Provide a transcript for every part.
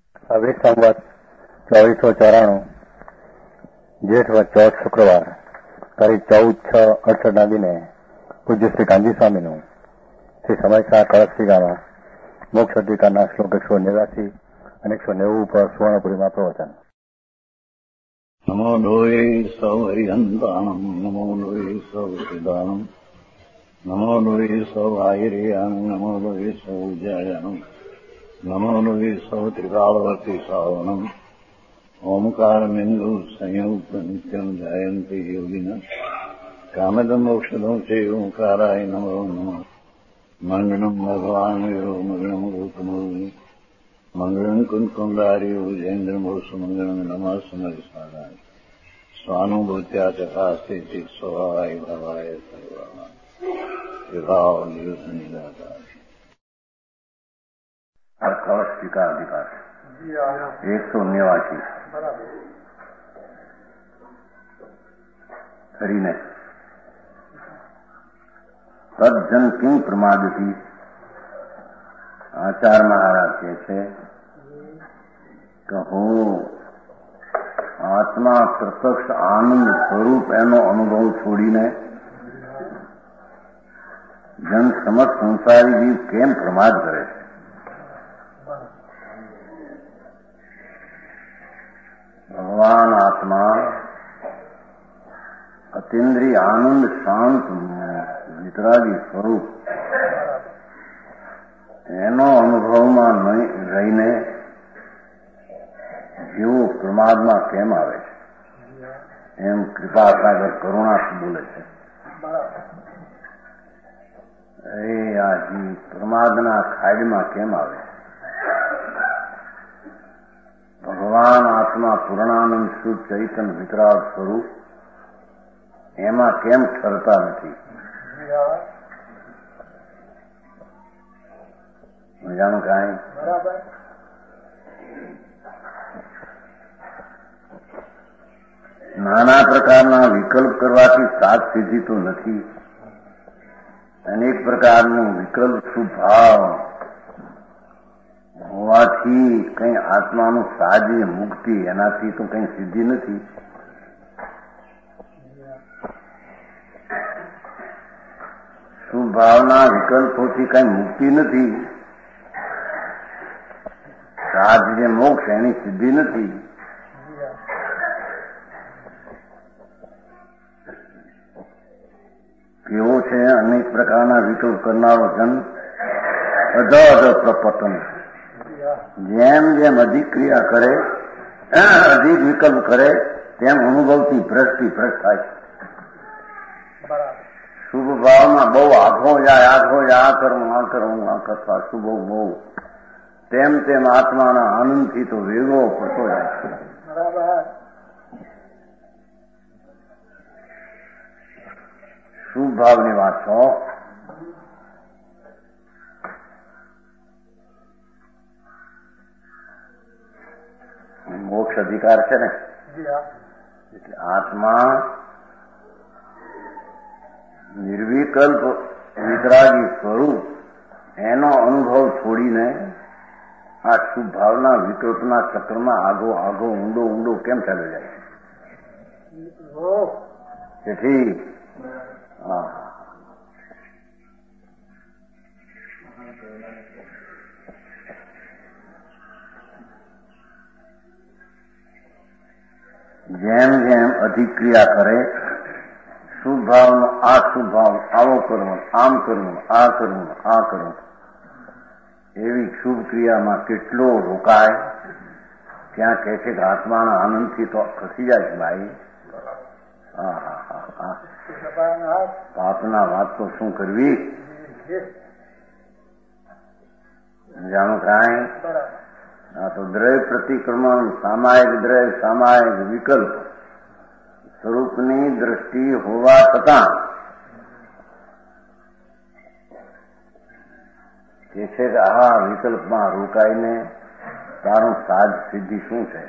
अभी संवत 2494 जेठ व चौथ शुक्रवार तारीख 14/6/68 दिने पूज्य श्री गांधी स्वामीનું શ્રી સમયસા કળશીગામાં મોક્ષ અધિકારના શ્લોક 189 અને 190 ઉપર સુવર્ણપુરીમાં પ્રવચન. નમો લોય સૌહરિહંતાણમ નમો લોય સૌહૃદાનમ નમો લોય સૌહાયરિયાનમ નમો લોય સૌજયાનમ નમો લોય સૌત્રિકાળવતી સાવનમ ઓમકારમિંદુ સંયુક્ત નિત્યમ જયંતિ યોગિન કામદમ મોક્ષદમ સે ઓંકારાય નમો નમઃ. મંગળમ ભગવાન વીરો મંગળમ રૂપમોહિ મંગળમ કુંકુંદાર્યો જૈન્દ્રમોષ મંગળમ નમઃ સમરિસાદાય સ્વાનુભૂત્યા ચકાસ્તે ચિત સ્વભાવાય ભવાય સર્વમાં વિભાવ નિદાતા કળશ का अधिकार 189 કરીને તજ્જન કિં પ્રમાદથી આચાર મહારાજ કહે છે કે હું આત્મા પ્રત્યક્ષ આનંદ સ્વરૂપ એનો અનુભવ છોડીને જન સમજ સંસારી જીવ કેમ પ્રમાદ કરે છે? ભગવાન આત્મા અતિન્દ્રિય આનંદ શાંત વિતરાગી સ્વરૂપ એનો અનુભવમાં રહીને જેવો પ્રમાદમાં કેમ આવે છે એમ કૃપાસાગર કરુણાથી બોલે છે. એ આ જીવ પ્રમાદના ખાડમાં કેમ આવે? ભગવાન આત્મા પૂર્ણાનંદ શુદ્ધ ચૈતન્ય વિતરાગ સ્વરૂપ એમાં કેમ ઠરતા નથી? મજાનું કાંઈ નાના પ્રકારના વિકલ્પ કરવાથી સાત સિદ્ધિ તો નથી. અનેક પ્રકારનું વિકલ્પ સુભાવ હોવાથી કઈ આત્માનું સાજી મુક્તિ એનાથી તો કઈ સિદ્ધિ નથી. સુભાવના વિકલ્પોથી કઈ મુક્તિ નથી. સાધ્ય મોક્ષ એની સિદ્ધિ નથી. કેવો છે અનેક પ્રકારના વિકલ્પ કરનારો જન અધ પ્રપતન. જેમ જેમ અધિક ક્રિયા કરે અધિક વિકલ્પ કરે તેમ અનુભવથી ભ્રષ્ટ થાય છે. શુભ ભાવમાં બહુ આઘો જાય આ કરતા શુભ બહુ તેમ તેમ આત્માના આનંદથી તો વેગો પડતો જાય છે. શુભ ભાવની વાત છો. મોક્ષ અધિકાર છે ને, એટલે આત્મા નિર્વિકલ્પ વિતરાગી સ્વરૂપ એનો અનુભવ છોડીને આ શુભ ભાવના વિકલ્પના ચક્રમાં આગો ઊંડો કેમ ચાલ્યો જાય છે? તેથી જેમ જેમ અધિક ક્રિયા કરે શુભ ભાવનો આ શુભ ભાવ આવો કરવો, આમ કરવું, આ કરવું એવી શુભ ક્રિયામાં કેટલો રોકાય. ત્યાં કહે છે કે આત્માના આનંદથી તો ખસી જાય છે ભાઈ. પાપના વાત તો શું કરવી? જાણો કાંઈ આ તો દ્રવ્ય પ્રતિક્રમણ સામાયિક વિકલ્પ સ્વરૂપની દ્રષ્ટિ હોવા છતાં કે છે કે આ વિકલ્પમાં રોકાઈને તારું સાજ સિદ્ધિ શું છે?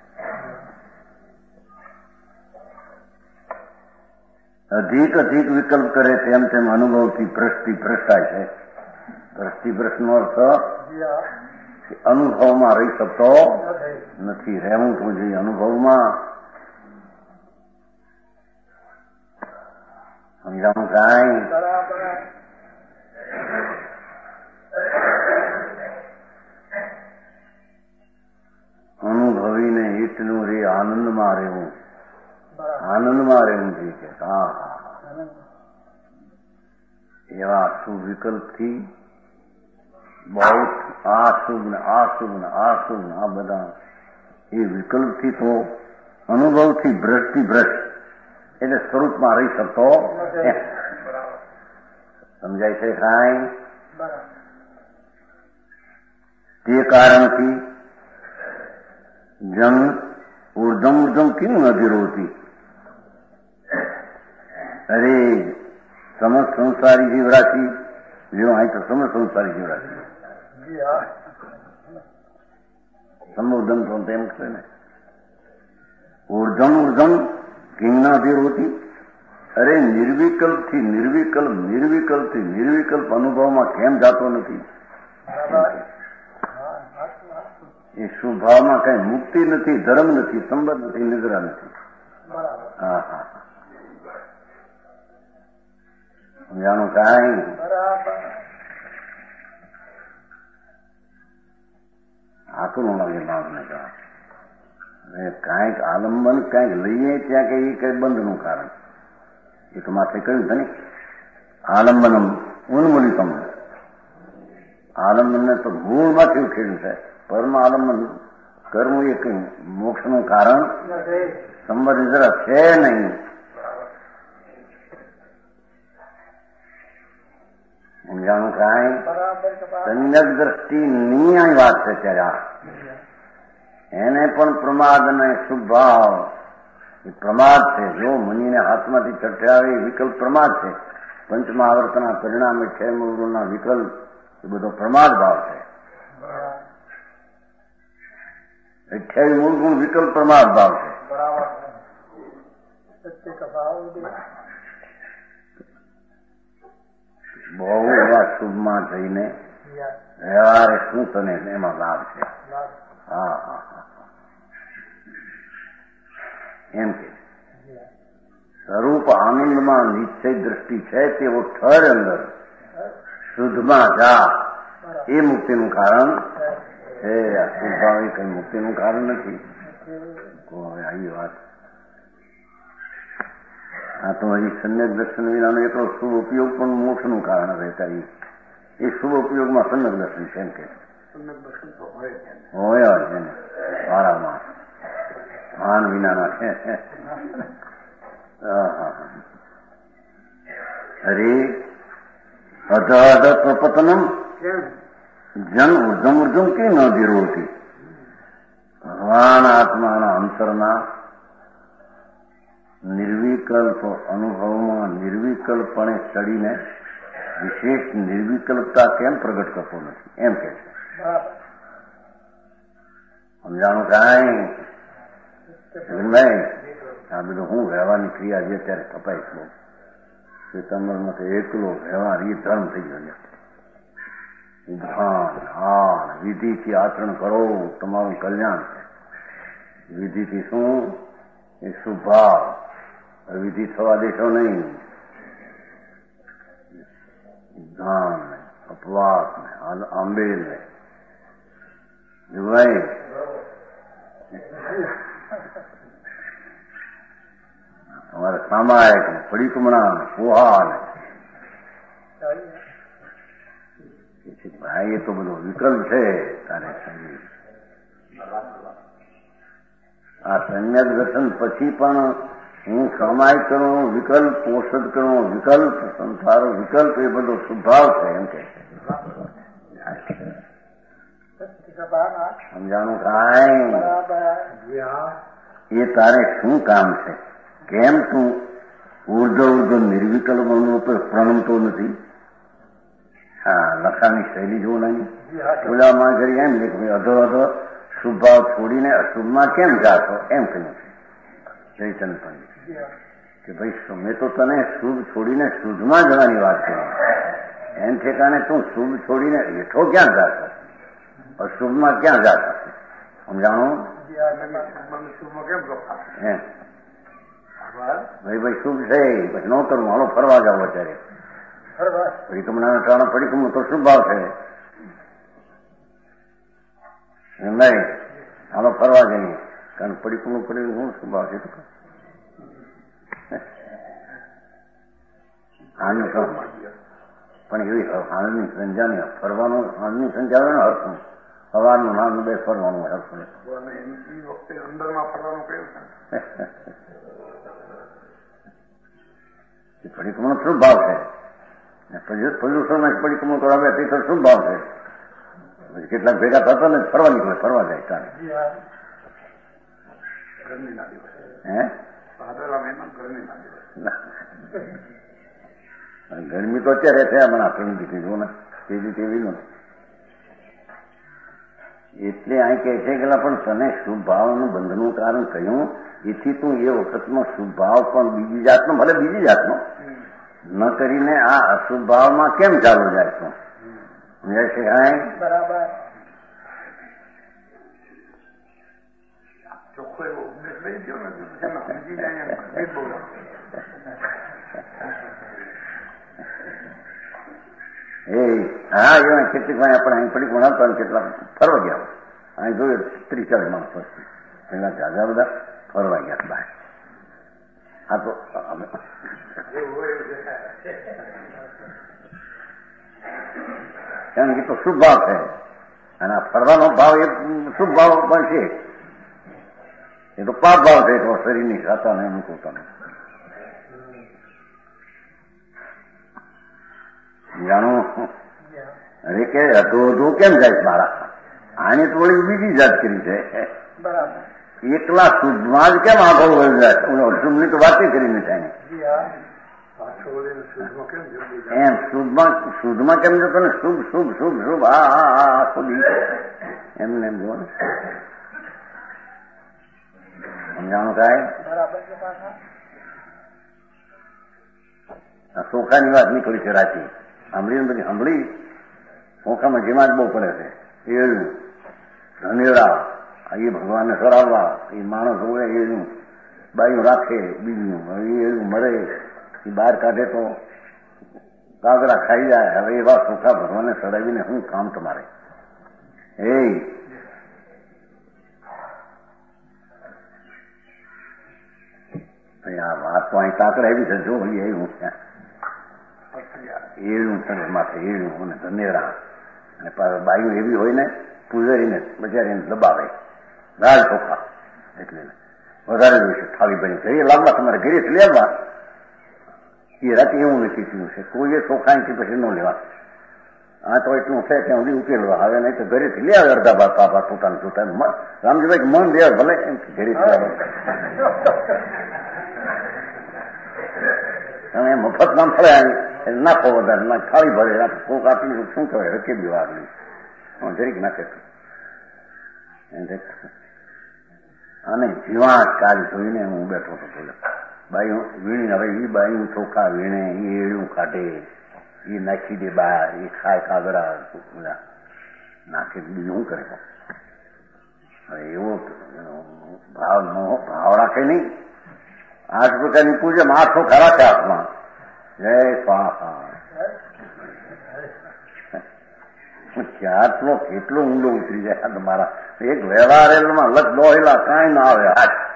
અધિક વિકલ્પ કરે તેમ તેમ અનુભવથી ભ્રષ્ટાય છે. ભ્રષ્ટનો અર્થ અનુભવમાં રહી શકતો નથી. રહેવું તો જોઈએ અનુભવમાં. સમજાણું કાંઈ? અનુભવીને એટલું રે આનંદમાં રહેવું. આનંદમાં રહેવું જોઈએ કે હા એવા શુભ વિકલ્પથી બહુ આ શુભ ને આ શુભ ને આ શુભ ને આ બધા એ વિકલ્પથી તો અનુભવથી ભ્રષ્ટથી ભ્રષ્ટ એટલે સ્વરૂપમાં રહી શકતો. સમજાય છે કાંઈ? તે કારણથી જન ઉર્ધમ ઉર્ધમ કેમ નથી રોતી? અરે સમસ્ત સંસારી જીવરાશિ જો અહીં તો સમસ્ત સંસારી જીવરાશિ સંબોધન તો તેમ છે ને ઉર્ધમ ઉર્ધમ કેમ નથી રોતી? અરે નિર્વિકલ્પથી નિર્વિકલ્પ નિર્વિકલ્પથી નિર્વિકલ્પ અનુભવમાં કેમ જાતો નથી? એ સ્વભાવમાં કઈ મુક્તિ નથી, ધર્મ નથી, સંબંધ નથી, નિદ્રા નથી. હા હા સમજાણું કાંઈ? આકરું લાગે માણસને કાંઈક આલંબન કાંઈક લઈએ ત્યાં કે એ કઈ બંધનું કારણ. એ તો માથે કહ્યું છે ને આલંબનમ ઉન્મૂલિતમ. આલંબનને તો મૂળમાંથી ઉખેડ્યું છે. પરમ આલંબન કરવું એ કઈ મોક્ષનું કારણ સંબંધ જરા છે નહીં. સમજાણું કાંઈ? સંયક દ્રષ્ટિની આ વાત છે ત્યારે એને પણ પ્રમાદ અને શુભાવ એ પ્રમાદ છે. જો મુનિને હાથમાંથી ચટે આવે એ વિકલ્પ પ્રમાદ છે. પંચમહાવર્તના પરિણામે છે મૂળના વિકલ્પ એ બધો પ્રમાદ ભાવ છે. 28 મૂળ ગુણ વિકલ્પ પ્રમાદ ભાવ છે. બહુ એવા શુભમાં જઈને વ્યવહારે શું તને એમાં લાભ છે? હા હા હા એમ કે સ્વરૂપ આનંદમાં નિશ્ચય દ્રષ્ટિ છે તેવો ઠર અંદર શુદ્ધમાં જા એ મુક્તિનું કારણ છે. આ શુદ્ધભાવ એ કઈ મુક્તિનું કારણ નથી. હવે આવી વાત આ તો હજી સમ્યક દર્શન વિનાનો એટલો શુભ ઉપયોગ પણ મોક્ષનું કારણ રહે કરી. એ શુભ ઉપયોગમાં સમ્યક દર્શન છે એમ કે હોય છે ને વારામાં ભાન વિનાના છે. અરે અધ અધ પ્રપતનમ જન ઉર્ધમ ઉર્ધમ કે ન ધીરોતી. ભગવાન આત્માના અંતરના નિર્વિકલ્પ અનુભવમાં નિર્વિકલ્પપણે ચડીને વિશેષ નિર્વિકલ્પતા કેમ પ્રગટ કરતો નથી એમ કે છે. સમજાણું કાંઈ? આ બધું હું વ્યવહારની ક્રિયા જે અત્યારે કપાય છે સિતમ્બરમાં તો એકલો વ્યવહાર એ ધર્મ થઈ ગયો. ભાન હાન વિધિથી આચરણ કરો તમારું કલ્યાણ છે. વિધિથી શું? એ શુભાવ વિધિ થવા દેશો નહીં. ધાન ને અપવાસ ને આંબેલ ને ભાઈ તમારે સામાયિક ને પડીકમણા ને પોહા ને ભાઈ એ તો બધો વિકલ્પ છે. તારે આ સમ્યક દર્શન પછી પણ હું સામાયિક કરું વિકલ્પ, પોષદ કરું વિકલ્પ, સંસારો વિકલ્પ એ બધો સ્વભાવ છે એમ કે સમજાણું કાંઈ? એ તારે શું કામ છે? કેમ તું ઉર્ધ્વ ઉર્ધ્વ નિર્વિકલ્પ પ્રણમતો નથી? હા લખાની શૈલી જોવું નહીં. ઓલામાં કરી એમ કે અધો અધો શુભ ભાવ છોડીને અશુભમાં કેમ જાતો એમ કહ્યું છે ચૈતન્ય પંડિત કે ભાઈ મેં તો તને શુભ છોડીને શુદ્ધમાં જવાની વાત કરી. એમ ઠેકાને તું શુભ છોડીને હેઠો ક્યાં જાતો? અશુભમાં ક્યાં જાત હશે? સમજાણું? ભાઈ શુભ છે પછી ન કરવું, હાલો ફરવા જાવ અત્યારે. પરિક્રમણા ટાણા પરિક્રમણ તો શુભ ભાવ છે નહીં, હાલો ફરવા જઈએ. કારણ પરિક્રમણ કરી શું શુભ ભાવ છે? પણ એવી હાલની સંજાની ફરવાનું, હાલની સંજા ને હરખું સવારનું નામ બે ફરવાનું હરખું. પરિક્રમણ શુભ ભાવ છે. પ્રદૂષણ પરિક્રમણ કરવા બે તો શુભ ભાવ છે. કેટલાક ભેગા થતા ને ફરવા નીકળે, ફરવા જાય કારણે ગરમી તો અત્યારે છે હમણાં આપણી દીકરી જો ને તેવી તેવી નું. એટલે અહીં કહે છે કે પણ તને શુભ ભાવનું બંધનું કારણ કહ્યું, એથી તું એ વખતનો શુભ ભાવ પણ બીજી જાતનો, ભલે બીજી જાતનો ન કરીને આ અશુભ ભાવમાં કેમ ચાલુ જાય તું? સમજાય છે? હા, બરાબર. હા એવા કેટલીક વાર આપણે અહીં પડી ભણાવતા કેટલાક ફરવા ગયા. અહીં જોયું 30-40 માણસ વસ્તી પેલા જાજા બધા ફરવા ગયા બહાર. હા તો કારણ કે તો શુભ ભાવ છે અને આ ફરવાનો ભાવ એ શુભ ભાવ પણ છે. એ તો પાપ ભાવ છે, તો શરીરની ખાતાને અનુકૂળતાને જાણું. અરે કે અધો કેમ જાય મારા? આને થોડી બીજી જાત કરી છે. એકલા શુદ્ધમાં જ કેમ આગળ વળી જાય? શુદ્ધની તો વાત કરીને થાય એમ શુદ્ધમાં કેમ જતો ને? શુભ શુભ શુભ શુભ હા હા હા આખો દી એમને એમ જો ને. સમજાણું થાય? સોખાની વાત નીકળી છે રાતી સાંભળી બધી સાંભળી. સોખામાં જેમાં જ બહુ પડે છે. એનું ધનેરા એ ભગવાનને સરાવવા, એ માણસ હોય એનું બાયું રાખે, બીજું એનું મળે એ બહાર કાઢે તો કાગરા ખાઈ જાય. હવે એવા સોખા ભગવાનને સડાવીને શું કામ તમારે? આ વાત તો અહીં કાકડા એવી છે જો એવું એનું ચડે માથે એનું અને ધનેરા અને બાયું એવી હોય ને પૂજારીને બજારીને દબાવે લાલ ચોખા એટલે વધારે જોઈશે થાળી બની ઘરે લાવવા તમારે ઘરેથી લેવા. એ રાતે એવું નક્કી થયું છે કોઈએ ચોખાથી પછી ન લેવા. આ તો એટલું છે ત્યાં સુધી ઉકેલવા હવે નહીં તો ઘરેથી લે આવે અડધા બાદ પાપા પોતાનું જોતા. રામજીભાઈ મન દે ભલે એમ ઘરેથી આવે તમે મફત નામ ફળે નાખો વધારે ના થાળી ભરે કોક આપી શું કહેવાય રકેબી વાગલી જરીક નાખે. અને જીવાત કાલ જોઈને હું બેઠો હતો બોલે બાયું વીણી. હવે એ બાયું ચોખા વીણે એ એળું કાઢે એ નાખી દે બહાર એ ખાય કાગડા નાખે બીજું શું કરે? હવે એવો ભાવ રાખે નહીં. 8 પ્રકારની પૂજા 8 ચોખા રાખે હાથમાં. જય સ્વાહા. આટલો કેટલો ઊંડો ઉતરી જાય તમારા એક વ્યવહારેલમાં લખ દોહેલા કાંઈ ના આવે.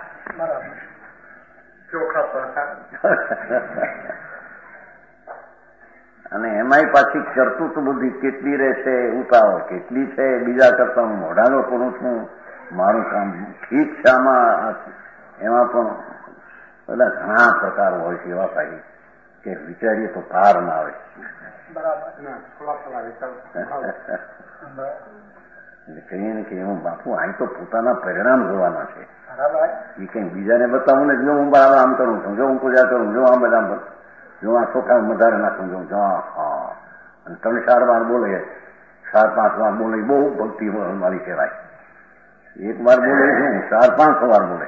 અને એમાંય પાછી કરતું તો બધી કેટલી રહેશે ઉતાવળ કેટલી છે બીજા કરતા હું મોઢાનો કરું છું મારું કામ ઠીક છે. આમાં એમાં પણ બધા ઘણા પ્રકારો હોય છે એવા ભાઈ કે વિચારીએ તો પાર ના આવે. એટલે કહીએ ને કે એમાં બાપુ અહીં તો પોતાના પરિણામ જોવાના છે. એ કઈ બીજાને બતાવું ને જો હું બરાબર આમ કરું છું, જો હું પૂજા કરું, જો આમ બધા જો આ ચોખા વધારે નાખું છું, જો હા અને 3-4 વાર બોલે 4-5 વાર બોલે બહુ ભક્તિ મારી કહેવાય. 1 વાર બોલે શું 4-5 વાર બોલે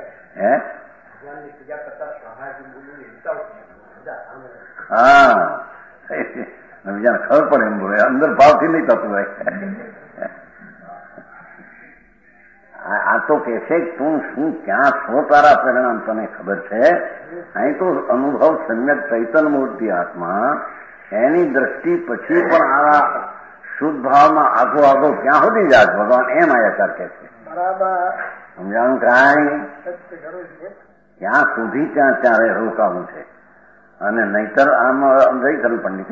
હા બીજાને ખબર પડે એમ બોલે, અંદર ભાવથી નહીં થતું હોય. આ તો કે છે તું શું ક્યાં છો, તારા પરિણામ તને ખબર છે. અહીં તો અનુભવ સમ્યક ચૈતન્ય મૂર્તિ આત્મા, એની દ્રષ્ટિ પછી પણ આ શુદ્ધ ભાવમાં આગો આગો ક્યાં સુધી જાય ભગવાન, એમ આયાચાર કે છે. સમજાણું કાંઈ? ત્યાં સુધી ત્યાં રોકાવું છે. અને નહીતર આમ જઈ ખરું પંડિત,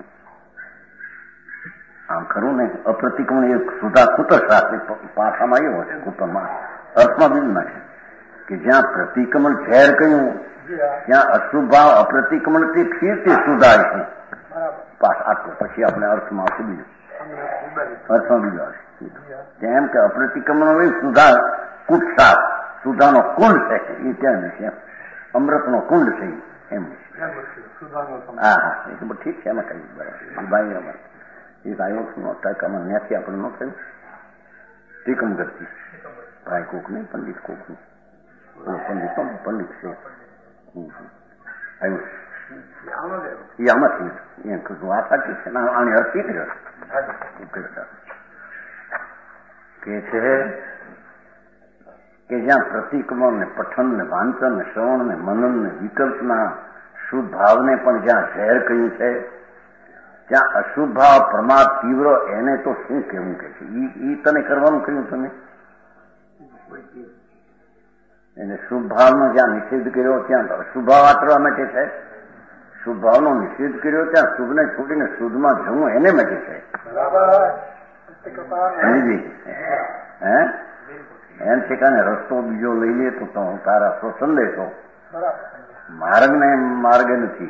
આમ ખરું ને અપ્રતિક્રમણ એ સુધા કુતર શાસ્ત્રી પાછામાં આવ્યો છે. કુતરમાં અર્થમાં બીજું નાખે કે જ્યાં પ્રતિક્રમણ ઝેર કહ્યું ત્યાં અશુભ ભાવ અપ્રતિક્રમણથી ફીરથી સુધાય છે. આટલું પછી આપણે અર્થમાં આવશે બીજું, અર્થમાં બીજું આવશે. જેમ કે અપ્રતિક્રમણ સુધા કુટસાપ, સુધાનો કુંડ છે એ ત્યાં નથી, અમૃતનો કુંડ છે એમ. હા હા, એ તો ઠીક છે. એમાં કઈ બરાબર ભાઈ અમારે એક આયોગનો ટકામાં ત્યાંથી આપણે ન થયું ટીકમ કરતી ભાઈ કોક નહીં, પંડિત કોકનું પંડિત છે આવ્યું એ આમાંથી એમ આ સાચી છે. આની અર્થ કે છે કે જ્યાં પ્રતિક્રમણ ને પઠન ને વાંચન ને શ્રવણ ને મનન ને વિકલ્પના શુદ્ધ ભાવને પણ જ્યાં ઝેર કહ્યું છે, ત્યાં અશુભ ભાવ પ્રમાદ તીવ્ર એને તો શું કહેવું કે છે. ઈ તને કરવાનું કહ્યું તમે. એને શુભ ભાવનો જ્યાં નિષેધ કર્યો ત્યાં અશુભ ભાવ આચરવા માટે છે. શુભ ભાવનો નિષેધ કર્યો ત્યાં શુભને છોડીને શુદ્ધમાં જવું એને માટે છે. સમજી હે એમ ઠેકાને રસ્તો બીજો લઈ લે તો તારા સ્વસન લેશો, માર્ગ ને માર્ગ નથી.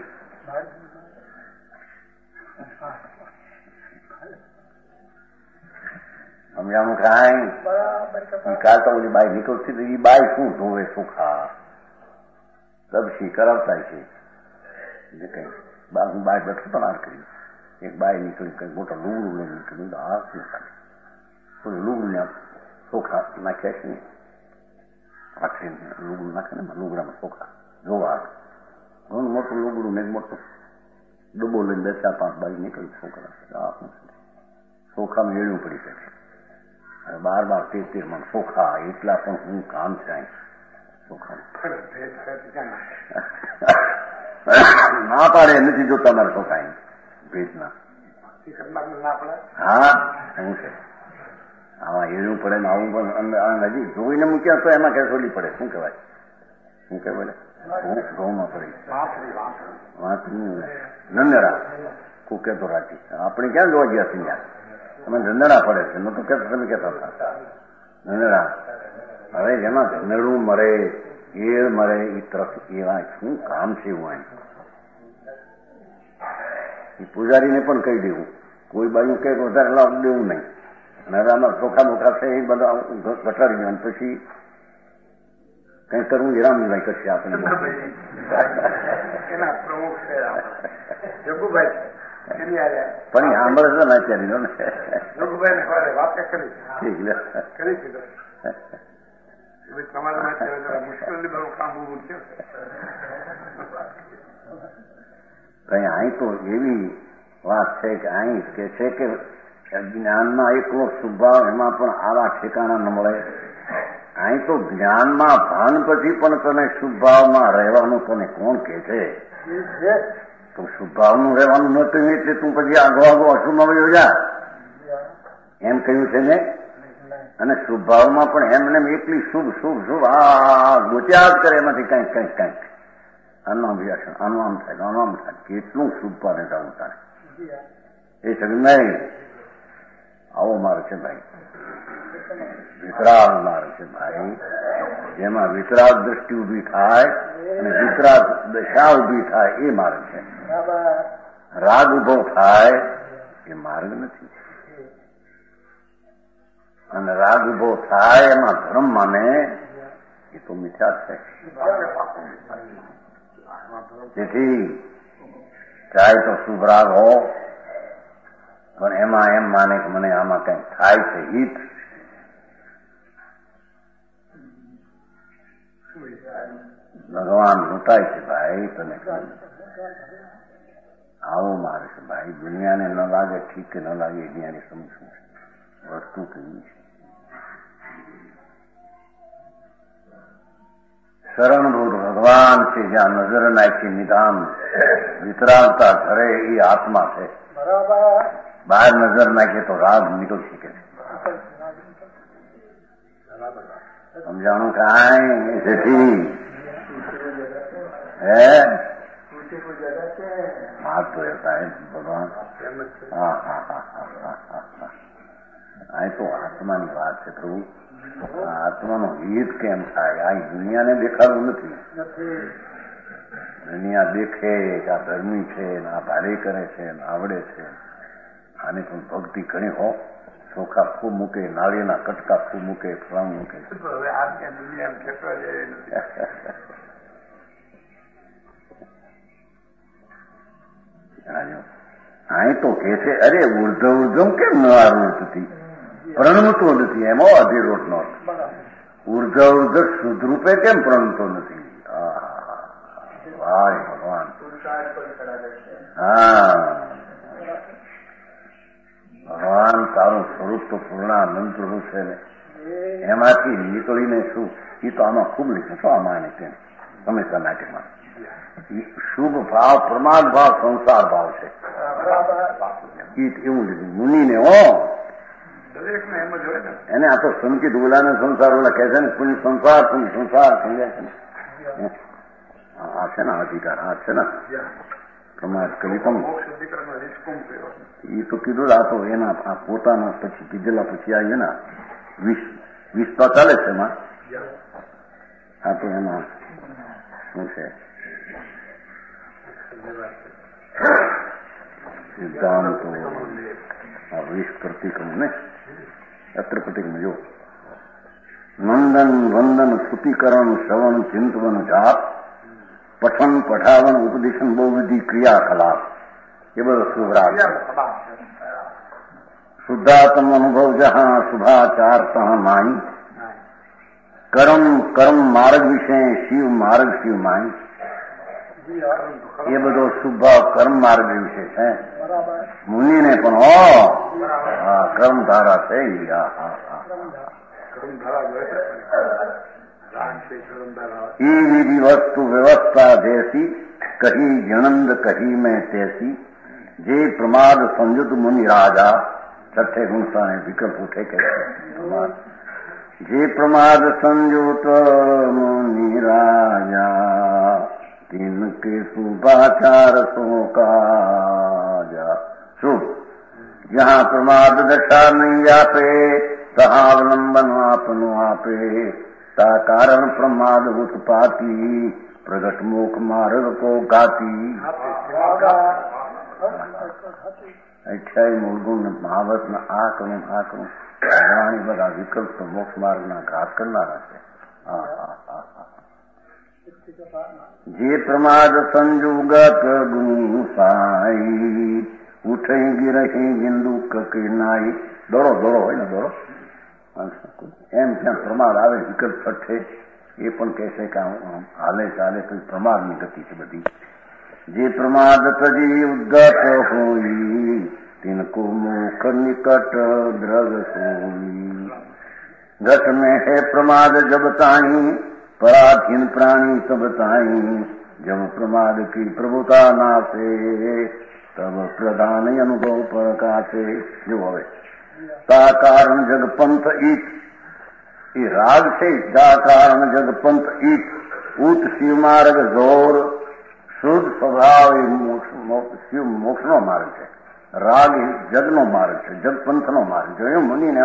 સમજાણું કાંઈ? કાલ તો ઓલી બાઈ નીકળતી તો એ બાઈ શું ધોવે સુખા તબસી કરાવતા છે. કઈ હું બાય બેઠો પણ હાર કર્યું. એક બાઈ નીકળી કઈ મોટા લુગડું લઈને નીકળ્યું તો હાથ શું કરે લુગડું ને ચોખા નાખ્યા છે ને આખરી લુગડું નાખે ને લુગડામાં ચોખા જોવા ઘણું મોટું લુગડું ને મોટું ડબ્બો લઈને 10-5 બાઈ નીકળી છોકરા ચોખામાં એળું પડી શકે. 12-13 મણ ચોખા એટલા પણ હું કામ છે ચોખા ના પાડે નથી જોતા મારે ચોખા ભેટના. હા શું છે આમાં એળું પડે ને આવું પણ હજી જોઈને મૂક્યા તો એમાં ક્યાં છોડી પડે. શું કહેવાય શું કહેવાય ઘઉંમાં પડી નંદરા કુકે તો રાજી આપણે ક્યાં જોવા ગયા છીએ ત્યાં તમે ધંધડા પડે છે. ન તો કહેતા તમે કહેતા હતા ધંધડા. હવે જેમાં ધંધડું મરે એળ મરે એ તરફ એવા શું કામ છે એવું અહીં એ પૂજારીને પણ કહી દેવું. કોઈ બાજુ કંઈક વધારે લાભ દેવું નહીં. અને હવે આમાં ચોખા મોખા છે એ બધા ઘટાડી દેવાનું. પછી કઈ કરવું જરામભાઈ કરશે આપણે પણ એ સાંભળે છે ને અત્યારે કઈ અહીં તો એવી વાત છે કે અહીં કે છે કે જ્ઞાનમાં એકલો સ્વભાવ એમાં પણ આવા ઠેકાણા ન મળે. અહીં તો જ્ઞાનમાં ભાન પછી પણ તને શુભભાવમાં રહેવાનું તને કોણ કે છે? તો શુભભાવનું રહેવાનું ન કહ્યું એટલે તું પછી આગો અશુભમાં વયો જા એમ કહ્યું છે ને. અને શુભભાવમાં પણ એમને એટલી શુભ શુભ શુભ આ ગોચ્યા જ કરે એમાંથી કંઈક કંઈક કંઈક આનું આમ થાય આનું આમ થાય. કેટલું શુભ પાને જવું તારે એ સગન નહીં. આવો માર્ગ છે ભાઈ, વિતરાગ માર્ગ છે ભાઈ, જેમાં વિતરાગ દ્રષ્ટિ ઉભી થાય અને વિતરાગ દશા ઉભી થાય એ માર્ગ છે. રાગ ઉભો થાય એ માર્ગ નથી. અને રાગ ઉભો થાય એમાં ધર્મ માને એ તો મિથ્યા છે. તેથી ચાહે તો શુભ રાગ હો પણ એમાં એમ માને કે મને આમાં કંઈક થાય છે હિત. ભગવાન લૂંટાય છે ભાઈ તને. આવો માર્ગ છે ભાઈ. દુનિયાને ન લાગે ઠીક કે ન લાગે એની સમજવું છે. વસ્તુ કેવી છે. શરણભૂત ભગવાન છે. જ્યાં નજર નાખી નિદાન વિતરાગતા કરે એ આત્મા છે. બહાર નજર નાખે તો રાગ નીકળી શકે છે. સમજાણું કાંઈ જેથી હે હા તો સાહેબ ભગવાન આ તો આત્માની વાત છે પ્રભુ. આત્માનો હિત કેમ થાય આ દુનિયાને દેખાડવું નથી. દુનિયા દેખે કે આ ગરમી છે આ ભારે કરે છે આવડે છે. આને પણ ભક્તિ ઘણી હો. ચોખા ફૂ મૂકે, નાળીના કટકા ફૂ મૂકે, ફળાં મૂકે. અહીં તો કે છે અરે ઉર્ધમ કેમ ન આરોપતી પ્રણમતો નથી. એમાં અધીરોટ નો ઉર્ધ શુદ્ધરૂપે કેમ પ્રણમતો નથી. વાહ ભગવાન. હા ભગવાન તારું સ્વરૂપ તો પૂર્ણાનંદ પ્રભુ છે ને. એમાંથી નીકળીને શું એ તો આમાં ખૂબ લીધું છો. આમાં કેમ સમયસર નાટ્યમાં શુભ ભાવ પ્રમાદ ભાવ સંસાર ભાવ છે. એવું લીધું મુનિને હો. એને આ તો સંકિત ઓલાને સંસાર ઓલા કહે છે ને પુણ્ય સંસાર સમજાય છે ને. આ છે ને અધિકાર આ છે ને પ્રમાદ કવિતમ એ તો કીધું. આ તો એના આ પોતાના પછી કીધેલા પછી આ એના 20 ચાલે છે એમાં. આ તો એમાં શું છે સિદ્ધાંતો આ 20 પ્રતિક્રમ ને અત્ર પ્રતિક્રમ જો નંદન વંદન સ્તુતિકરણ શ્રવણ ચિંતવન જાપ પઠન પઠાવન ઉપદેશન બહુવિધિ ક્રિયાકલાપ એ બધો શુભરાગ. શુદ્ધાત્મ અનુભવ જહાં શુભાચાર સહ માઈ કર્મ માર્ગ વિશે શિવ માર્ગ શિવ માઈ. એ બધો શુભ કર્મ માર્ગ વિશે છે. મુનિને પણ કર્મ ધારા છે. ई विधि वस्तु व्यवस्था जैसी कही जणंद कही में तैसी जे प्रमाद संयुत मुनि राजा. छठे गुण सारे विकल्प उठे कैसे. जे प्रमाद संयुत मुनि राजा तिनके शुभाचार सो काजा. शुभ जहाँ प्रमाद दशा नहीं व्यापे तहाँ अवलंबन आपनो आपे. ता कारण प्रमाद उत्पाती प्रगट मोख मार्ग को गाती. અઠ્યાય મૂળગુણ મહાવત આ કરું ઘણી બધા વિકલ્પ તો મોક્ષ માર્ગના ઘાત કરનારા છે. જે પ્રમાદ સંજુગત ગુસાઈ ઉઠઈ ગિરહી બિંદુ કકીનાઈ. દોડો હોય ને દોડો એમ ત્યાં પ્રમાદ આવે વિકલ્પ છઠ્ઠે એ પણ કહેશે કે હાલે ચાલે કોઈ પ્રમાદની ગતિ છે બધી. જે પ્રમાદ તજી ઉદ્ગત હોઈ तिनको मुख निकट द्रग सोई. घट में है प्रमाद जब ताई पराधीन प्राणी सब ताई. जब प्रमाद की प्रभुता नासे तब प्रधान अनुभव पर कासे. जो હવે તા કારણ જગપંથ ઈત એ રાગ છે. જા કારણ જગપંથ ઈત ઉત શિવ માર્ગ જોર શુદ્ધ સ્વભાવ એ શિવ મોક્ષનો માર્ગ છે. રાગ એ જગનો માર્ગ છે. જગપંથનો માર્ગ. જોયું મુનિને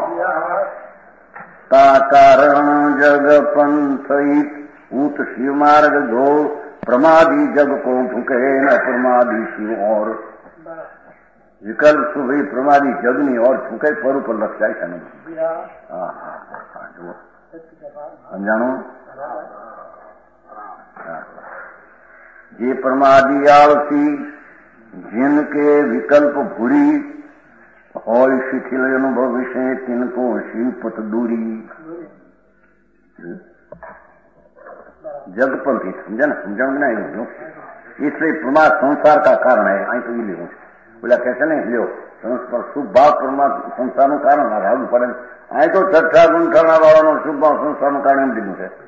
તા કારણ જગપંથ ઈત ઉત શિવ માર્ગ જોર प्रमादी जग को झुके न प्रमादी शिव और. विकल्प सुबह प्रमादी जगनी और झुके पर ऊपर लग जाए है. समझाणु. ये प्रमादी आलसी जिनके विकल्प भूरी होय शिथिल अनुभव विषय तिनको शिवपत दूरी. जगपंथी समझा ना. समझाऊंगे ना. इसलिए परमात्मा संसार का कारण है। અહીં તો લીધું છે બોલા કહે છે ને લ્યો શુભ ભાવ પરમાત્મા સંસારનું કારણ રાહુલ પડે અહીં તો છઠ્ઠા ગુંઠાણા વાળાનો શુભ ભાવ સંસારનું કારણ એમ દીધું છે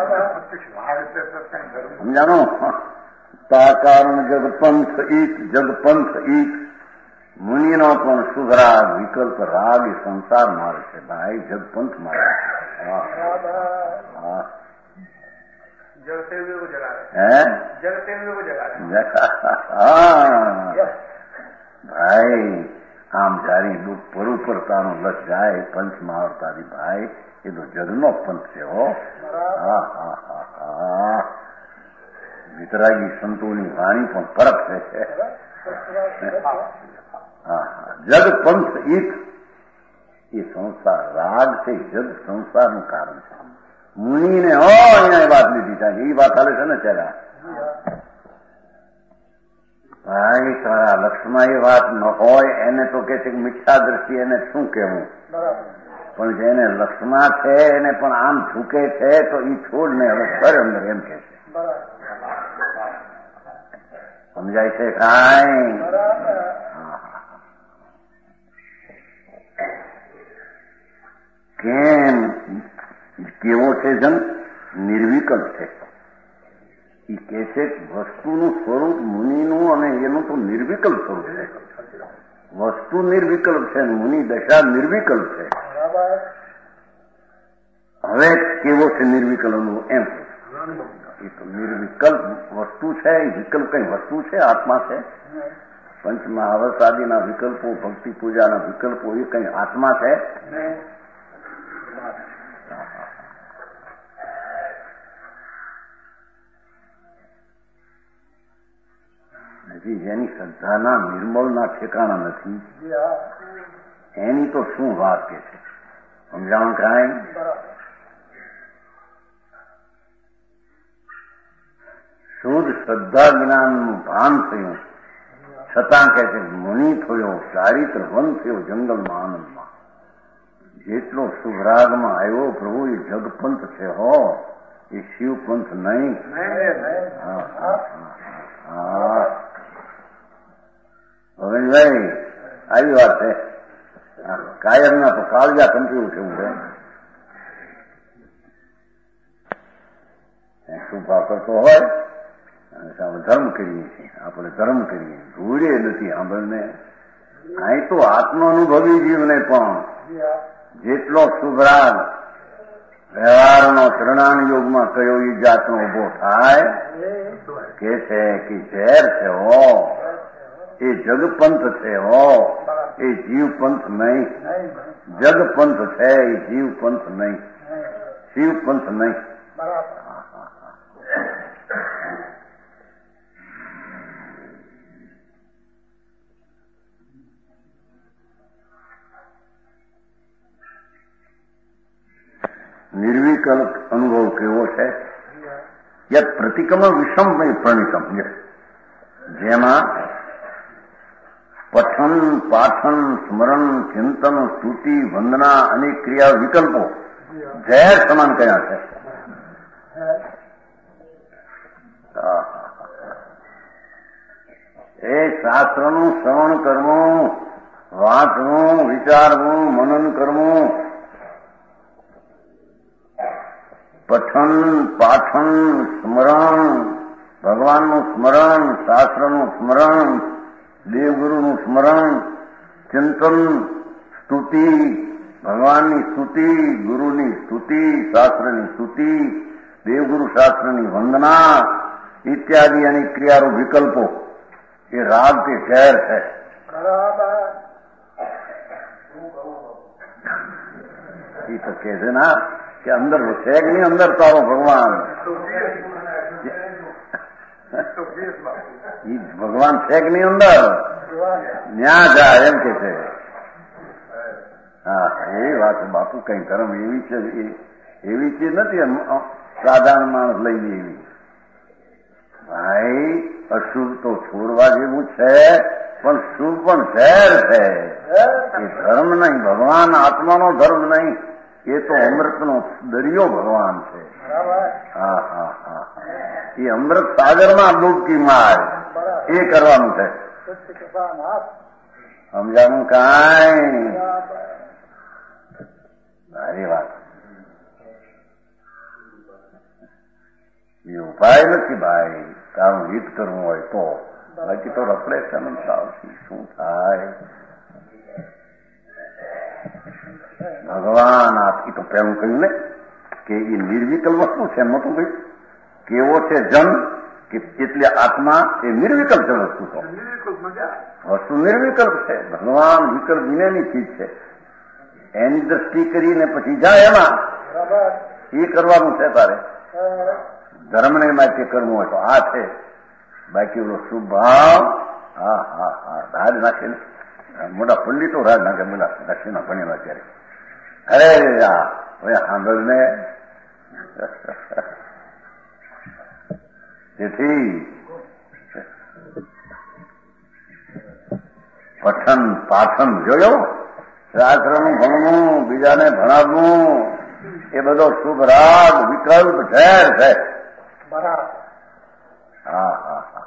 સમજાણો કારણ જગપંથ ઈત મુનિનો પણ શુભ રાગ વિકલ્પ રાગ એ સંસાર મારે છે ભાઈ જગપંથ મારે ભાઈ આમ જારી દુઃખ પરુપરતાનો લસ જાય પંચ મહાવતારી ભાઈ એ તો જગનો પંથ છે હો વિતરાગી સંતોની વાણી પણ ફરક છે જગપંથ ઈત એ સંસાર રાગ છે જગ સંસારનું કારણ છે મુનિને અહીંયા વાત લીધી થાય એ વાત હાલે છે ને ત્યારે ભાઈ તારા લક્ષમાં એ વાત ન હોય એને તો કે છે કે મિથ્યા દ્રષ્ટિ એને શું કહેવું પણ જેને લક્ષમાં છે એને પણ આમ ઝૂકે છે તો એ છોડને હવે ઘર અંદર એમ કે છે સમજાય છે કાંઈ કેમ કેવો છે જન નિર્વિકલ્પ છે એ કે છે વસ્તુનું સ્વરૂપ મુનિનું અને એનું તો નિર્વિકલ્પ સ્વરૂપ છે વસ્તુ નિર્વિકલ્પ છે મુનિ દશા નિર્વિકલ્પ છે હવે કેવો છે નિર્વિકલ્પ એમ એ તો નિર્વિકલ્પ વસ્તુ છે એ વિકલ્પ કઈ વસ્તુ છે આત્મા છે પંચ મહાવત આદિના વિકલ્પો ભક્તિ પૂજાના વિકલ્પો એ કઈ આત્મા છે હજી જેની શ્રદ્ધાના નિર્મળના ઠેકાણા નથી એની તો શું વાત કે છે સમજાણું કાંઈ શુદ્ધ શ્રદ્ધા જ્ઞાનનું ભાન થયું છતાં કે છે મુનિ થયો ચારિત્ર વન થયો જંગલમાં આનંદમાં જેટલો શુભરાગમાં આવ્યો પ્રભુ એ જગપંથ છે હો એ શિવપંથ નહીં ભાઈ આવી વાત છે કાયરના તો કાળજા કંપી ઉઠવું છે શું ભાવ કરતો હોય ધર્મ કરીએ છીએ આપણે ધર્મ કરીએ ભૂલે નથી સાંભળને અહીં તો આત્માનુભવી જીવને પણ જેટલો શુભરાગ વ્યવહારનો શરણાન યોગમાં કયો એ જાતનો ઉભો થાય કે છે કે ઝેર છે હો એ જગપંથ છે હો એ જીવપંથ નહીં જગપંથ છે એ જીવપંથ નહીં શિવપંથ નહીં નિર્વિકલ્પ અનુભવ કેવો છે યત પ્રતિક્રમ વિષમમય પ્રણિતમ જેમાં પઠન પાઠન સ્મરણ ચિંતન સ્તુતિ વંદના અનેક ક્રિયા વિકલ્પો ઝેર સમાન કયા છે એ શાસ્ત્રનું શ્રવણ કરવું વાંચવું વિચારવું મનન કરવું પઠન પાઠન સ્મરણ ભગવાનનું સ્મરણ શાસ્ત્રનું સ્મરણ દેવગુરુનું સ્મરણ ચિંતન સ્તુતિ ભગવાનની સ્તુતિ ગુરુની સ્તુતિ શાસ્ત્રની સ્તુતિ દેવગુરુ શાસ્ત્રની વંદના ઇત્યાદિ અનેક ક્રિયારો વિકલ્પો એ રાગ કે ઝેર છે એ તો કહે છે ના કે અંદર છે કે નહીં અંદર તારો ભગવાન ભગવાન છે કે નહીં અંદર ન્યા જાય એમ કે છે હા એવી વાત બાપુ કઈ ધર્મ એવી છે એવી ચીજ નથી સાધારણ માણસ લઈ લે એવી ભાઈ અશુભ તો છોડવા જેવું છે પણ શુભ પણ ઝેર છે એ ધર્મ નહીં ભગવાન આત્માનો ધર્મ નહીં એ તો અમૃતનો દરિયો ભગવાન છે હા હા હા એ અમૃત સાગરમાં ડૂબકી માર એ કરવાનું છે. સમજાણું કાંઈ? સારી વાત. એ ઉપાય નથી ભાઈ. તારું હિત કરવું હોય તો, બાકી તો રખડે છે ને સાવથી શું થાય? ભગવાન આપી તો પેલું કહ્યું ને કે એ નિર્વિકલ્પ વસ્તુ છે. નહોતું કહ્યું કેવો છે જન કે એટલે આત્મા એ નિર્વિકલ્પ છે. વસ્તુ તો વસ્તુ નિર્વિકલ્પ છે. ભગવાન વિકલ્પ વિનાની ચીજ છે. એની દ્રષ્ટિ કરીને પછી જાય એમાં એ કરવાનું છે તારે. ધર્મને માટે કરવું હોય તો આ છે. બાકી ઓલો શુભ ભાવ હા હા હા રાજ નાખે ને મોટા પંડિતો રાજ નાખે બોલા દક્ષિણા ભણેલા ત્યારે. અરે હવે સાંભળ ને. તેથી પઠન પાઠન જોયો શાસ્ત્રનું ભણવું બીજાને ભણાવવું એ બધો શુભ રાગ વિકલ્પ ઝેર છે. હા હા હા.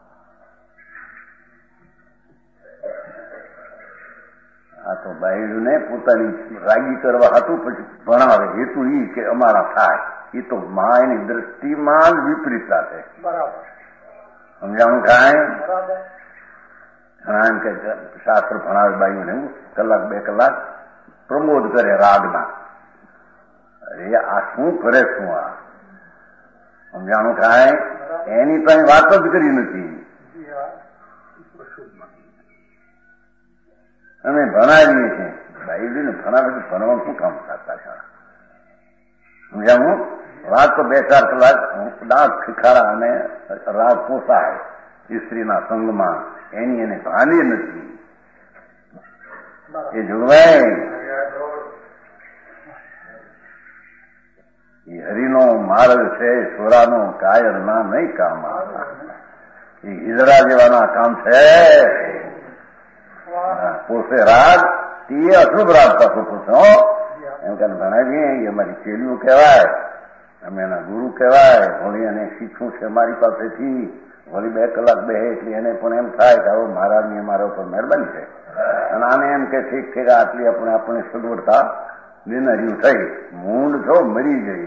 આ તો બાયડુને પોતાની રાગી કરવા હતું પછી ભણાવે હેતુ ઈ કે અમારા થાય. એ તો માયની દ્રષ્ટિમાં જ વિપરીતતા છે. સમજાણું કાંઈ? એમ કે શાસ્ત્ર ભણાવે બાયુને કલાક 2 કલાક પ્રમોદ કરે રાગના. અરે આ શું કરે શું? આ સમજાણું કાંઈ? એની પણ વાત જ કરી નથી. અમે ભણાવીએ છીએ બાયુને ભણાવે તો ભણવાનું શું કામ થતા છે? સમજાવું? વાત તો 2-4 કલાક દાંત ખીખાડા અને રાગ પોસાય સ્ત્રીના સંગમાં એની એને ભાની નથી. એ જોવાય એ હરિનો માર્ગ છે. સોરાનો કાયર ના નહીં કામ. એ હિજડા જેવાના કામ છે. પોસે રાગ એ અશુભ રાગ પાછો પોસે એમ કે ભણાવીએ એ અમારી ચેલીઓ કહેવાય. અમે એના ગુરુ કહેવાય. વળી એને શીખવું છે મારી પાસેથી. વળી 2 કલાક બેહે એટલે એને પણ એમ થાય કે હવે મહારાજની અમારા ઉપર મહેરબાની છે. અને આને એમ કે ઠીક ઠીક આટલી આપણે સગવડતા દેનારીઓ થઈ. મૂંડ છો મરી ગઈ.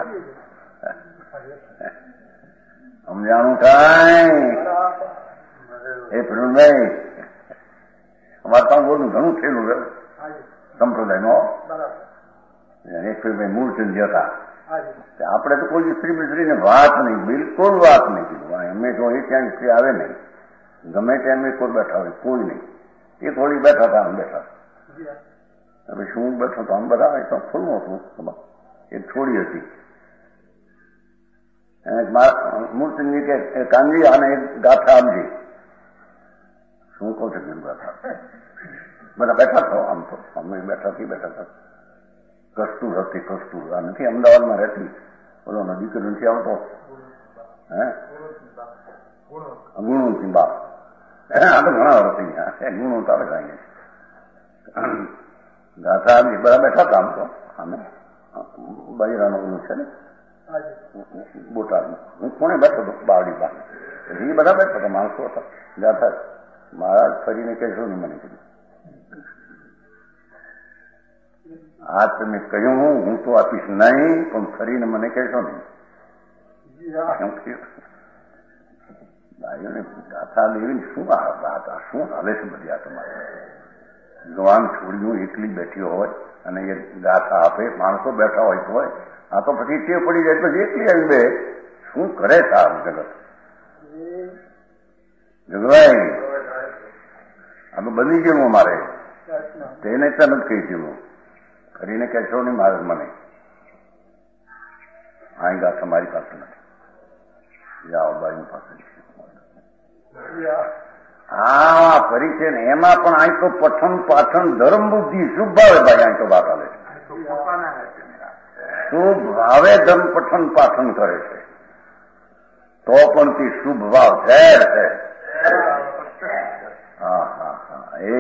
સમજાણું કાંઈ? એ પ્રવીણભાઈ અમારે તો બોલું ઘણું થયેલું છે સંપ્રદાયનો. એકભાઈ મૂળચંદ હતા. આપણે તો કોઈ સ્ત્રી મિસ્ત્રીને વાત નહીં, બિલકુલ વાત નહીં કીધું. અમે જો એ ત્યાં સ્ત્રી આવે નહીં, ગમે ત્યાં કોઈ બેઠા હોય કોઈ નહીં. એ થોડી બેઠા હતા આમ બેઠા. હવે શું બેઠો તો આમ બધા તો ખુલ્લું હતું. એ થોડી હતી. મૂળચંદજી કે કાંજી આને એક ગાથા આપજે. શું કહું છું ગાથા? બધા બેઠા છો આમ તો અમે બેઠા હતા. કસ્તુર હતી કસ્તુર. આ નથી અમદાવાદમાં રહેતી. બોલો દીકરી નથી આવતો. હે ગુણું બા આ તો ઘણા વર્ષથી ગુણું તારે કાંઈ ગાથા બધા બેઠા હતા આમ તો. અમે બૈરાનું ગુણ છે ને બોટાદમાં. હું કોને બેઠો હતો બાવડી પાસે. એ બધા બેઠા હતા માણસો હતા. ગાથા મહારાજ ફરીને કહેશો ને મને કીધું આ તમે કહ્યું હું તો આપીશ નહીં પણ ફરીને મને કહેશો નહીં. ભાઈઓને ગાથા લેવીને શું વાત શું હાલે છે બધી આ તમારે? જવાન છોડીઓ એકલી બેઠી હોય અને એ ગાથા આપે. માણસો બેઠા હોય તો આ તો પછી ટેવ પડી જાય પછી એકલી આવી બે શું કરે છે આ જગત? જગભાઈ આ તો બની ગયું અમારે. તેને ત્યાં નથી કહી દીધું. કરીને કહેશો નહીં મારે મને આ ગાથા મારી પાસે નથી. જાઓ બાઈ પાસે. હા ફરી છે ને એમાં પણ અહીં તો પઠન પાઠન ધર્મ બુદ્ધિ શુભ ભાવે ભાઈ અહીં તો વાત આવે છે. શુભ ભાવે ધર્મ પઠન પાઠન કરે છે તો પણ તે શુભ ભાવ ઝેર છે. હા હા હા એ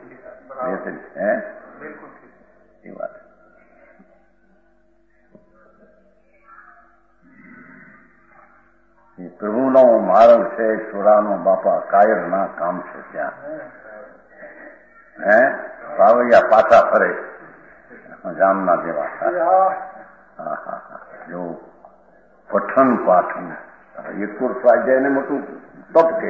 વાત. એ પ્રભુનો માર્ગ છે, ઈશ્વરાનો બાપા કાયરના કામ છે ત્યાં. હે પાવૈયા પાછા ફરે જામના જેવા. જો પઠન પાઠન એક કોર સ્વાધ્યાયને મોટું તપ કે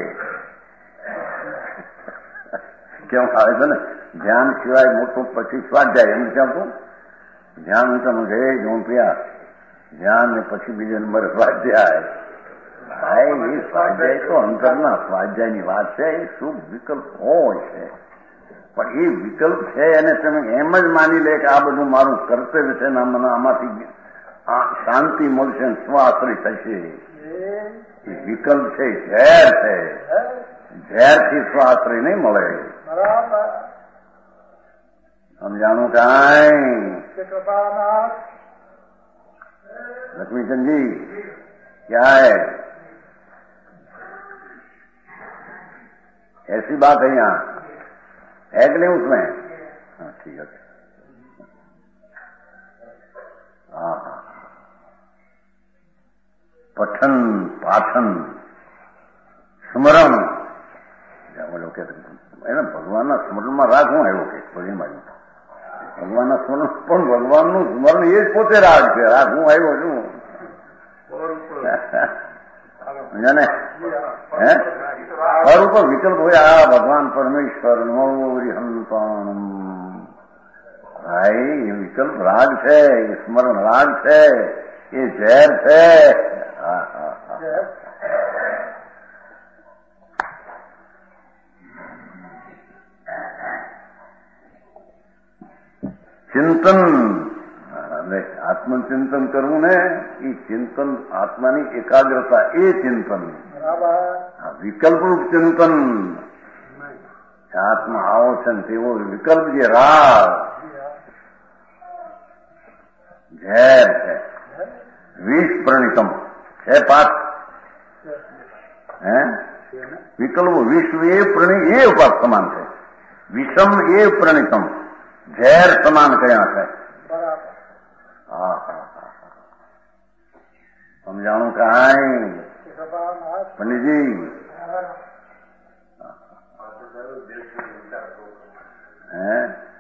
કેમ આવે છે ને, ધ્યાન સિવાય મોટું પછી સ્વાધ્યાય એમ ચાલતું. ધ્યાન તમે ગયે જોંપ્યા ધ્યાન ને પછી બીજા નંબર સ્વાધ્યાય. ભાઈ એ સ્વાધ્યાય તો અંતરના સ્વાધ્યાયની વાત છે. એ શુભ વિકલ્પ હોય છે, પણ એ વિકલ્પ છે એને તમે એમ જ માની લે કે આ બધું મારું કર્તવ્ય છે ને મને આમાંથી શાંતિ મળશે ને સ્વાશ્રય થશે. એ વિકલ્પ છે, ઝેર છે. ઝેરથી સ્વાશ્રય નહીં મળે. સમજાણું કાંઈ? लक्ष्मीचंद जी क्या है? ऐसी बात है यहाँ है कि नहीं उसमें? हाँ ठीक है. हाँ हाँ पठन पाठन स्मरण बोलो કે ભગવાનના સ્મરણમાં રાખવું આવ્યો કે બધી બાજુ ભગવાનના સ્મરણ પણ ભગવાનનું સ્મરણ એ જ પોતે રાગ છે. રાગ હું આવ્યો છું ને હે હર ઉપર વિકલ્પ હોય. આ ભગવાન પરમેશ્વર નમોરિહંતાણમ ભાઈ એ વિકલ્પ રાગ છે, એ સ્મરણ રાગ છે, એ ઝેર છે. હા હા હા ચિંતન આત્મચિંતન કરવું ને એ ચિંતન આત્માની એકાગ્રતા એ ચિંતન. વિકલ્પરૂપ ચિંતન આત્મા આવો છે ને તેવો વિકલ્પ જે રાગ ઝેર છે. વિષ પ્રણિતમ છે પાઠ હે વિકલ્પો વિશ્વ એ એ ઉપાસ સમાન છે. વિષમ એ પ્રણિતમ ઝેર સમાન કર્યા છે. હા હા હા સમજાણું કાંઈ પંડિતજી? હે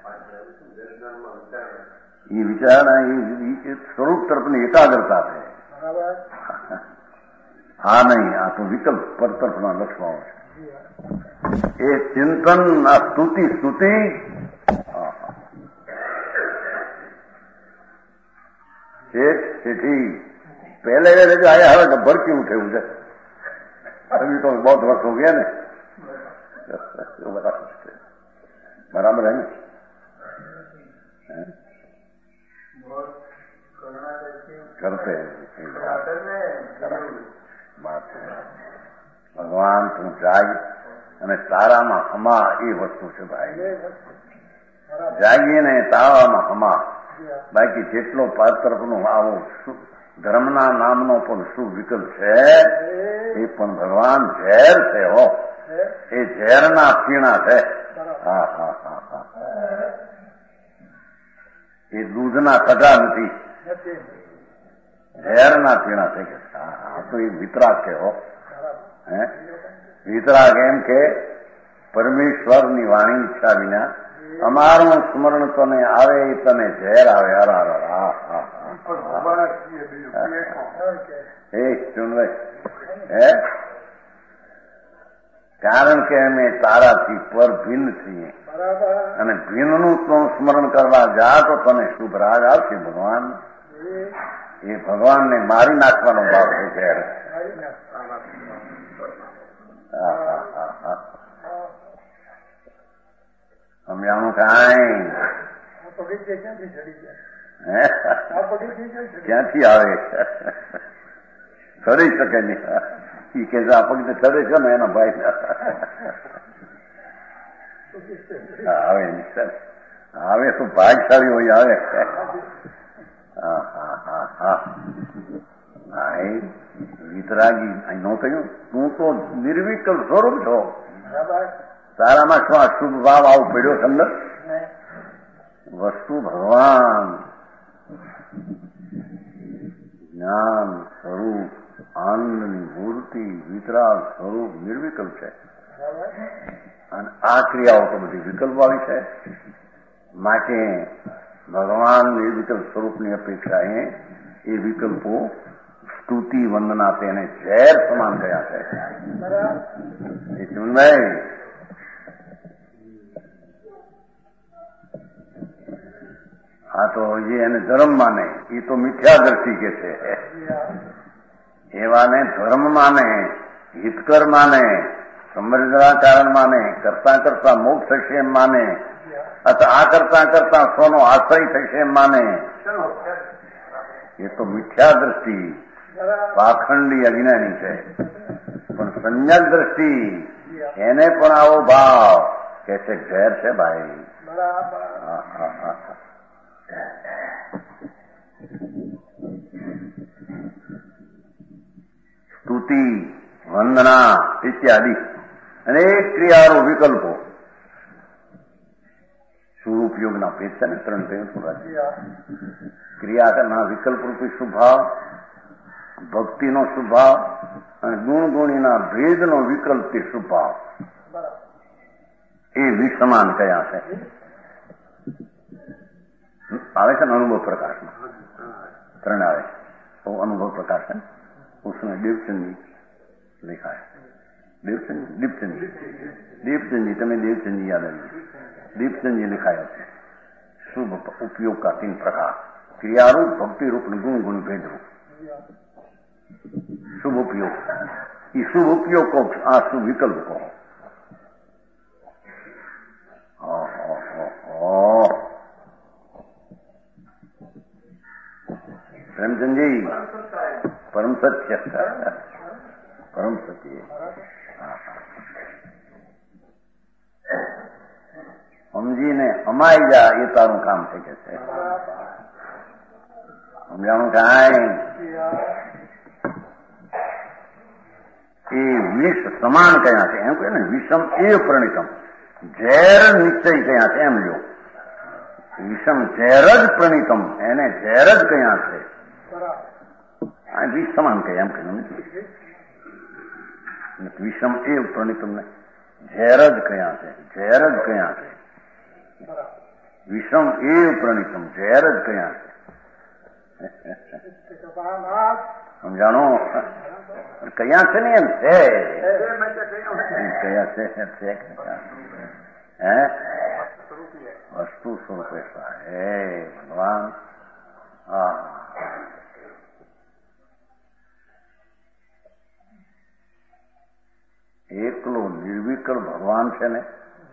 એ વિચારણા એ સ્વરૂપ તરફની એકાગ્રતા છે. હા નહીં, આ તો વિકલ્પ પર તરફના લક્ષણો છે. એ ચિંતન આ સ્તુતિ તેથી पहले वेले जो आया है भर क्यों उठे उसे अभी तो बहुत वक्त हो गया ना. बराबर है ना? करते बात भगवान तू जाग અને તારામાં હમા એ વસ્તુ છે ભાઈ. જાગીએ ને તારામાં હમા. બાકી જેટલો પાર તરફનો આવો ધર્મના નામનો પણ શું વિકલ્પ છે એ પણ ભગવાન ઝેર છે. હો એ ઝેરના પીણા છે. હા હા હા હા એ દૂધના કઢા નથી, ઝેરના પીણા છે. હા તો એ વિતરાગ છે. હો હે વિતરાગ એમ કે પરમેશ્વરની વાણી ઈચ્છા વિના અમારું સ્મરણ તને આવે તને ઝેર આવે. કારણ કે અમે તારાથી પર ભિન્ન છીએ અને ભિન્નનું તું સ્મરણ કરવા જા તો તને શુભ રાગ આવશે. ભગવાન એ ભગવાનને મારી નાખવાનો ભાવ છે ઝેર. સમજાણું કાંઈ? ક્યાંથી આવે? ચડી શકે નહીં. એ કે આ પગ ચડે છે ને એના ભાઈ આવે આવે તો ભાગશાળી હોય આવે. હા હા હા હા ભાઈ વિતરાગી ન કહ્યું તું તો નિર્વિકલ્પ સ્વરૂપ છો. તારામાં શું આ શુભ ભાવ આવું પડ્યો છે અંદર? વસ્તુ ભગવાન જ્ઞાન સ્વરૂપ આનંદની મૂર્તિ વિતરાગ સ્વરૂપ નિર્વિકલ્પ છે અને આ ક્રિયાઓ તો બધી વિકલ્પવાળી છે. માટે ભગવાન નિર્વિકલ્પ સ્વરૂપની અપેક્ષાએ એ વિકલ્પો સ્તુતિ વંદના તેને ઝેર સમાન ગયા છે. એ ચુનભાઈ આ તો જે એને ધર્મ માને એ તો મિથ્યા દ્રષ્ટિ કે છે. એવાને ધર્મ માને, હિતકર માને, સમૃદ્ધના કારણ માને, કરતા કરતા મોક્ષ થશે એમ માને, અથવા આ કરતા કરતા સોનો આશ્રય થશે એમ માને, એ તો મિથ્યા દ્રષ્ટિ પાખંડી અજ્ઞાની છે. પણ સંજ્ઞક દ્રષ્ટિ એને પણ આવો ભાવ કે છે ઝેર છે ભાઈ. સ્તુતિ વંદના ઇત્યાદિ અનેક ક્રિયાઓ વિકલ્પો સ્વરૂપયોગના ભેદ છે ને 3 ભેદ ક્રિયાના વિકલ્પ રૂપી સ્વભાવ, ભક્તિનો સ્વભાવ અને ગુણગુણીના ભેદનો વિકલ્પથી સ્વભાવ એ વિસમાન કયા છે. આવે છે ને અનુભવ પ્રકાશમાં 3 આવે તો અનુભવ પ્રકાશ है उसमें देवचंदी लिखा है. दीपचंदी तुम्हें देवचंदी याद आएगी. दीपचंदी लिखा है शुभ उपयोग का 3 प्रकार क्रिया रूप, भक्ति रूप, गुण गुण भेद रूप. शुभ उपयोग, ये शुभ उपयोग को आ शुभ विकल्प को प्रेमचंद जी परम सत्य परम सत्य સમજીને અમાઈ જા એ તારું કામ છે કે છે. સમજાણું કાંઈ એ વિષ સમાન કયા છે એમ કહે ને. વિષમ એ પ્રણિતમ ઝેર નિશ્ચય કયા છે એમ લ્યો. વિષમ ઝેર જ પ્રણિતમ એને ઝેર જ કયા છે. આ વિષ સમાન કયા એમ કહ્યું નથી. વિષમ એ પ્રણિતમ ને ઝેર જ કયા છે. ઝેર જ કયા છે. વિષમ એ પ્રણિતમ ઝેર જ કયા છે. સમજાણો કયા છે ને એમ છે. કયા છે હે વસ્તુ સ્વરૂપે હે ભગવાન. એકલો નિર્વિકલ્પ ભગવાન છે ને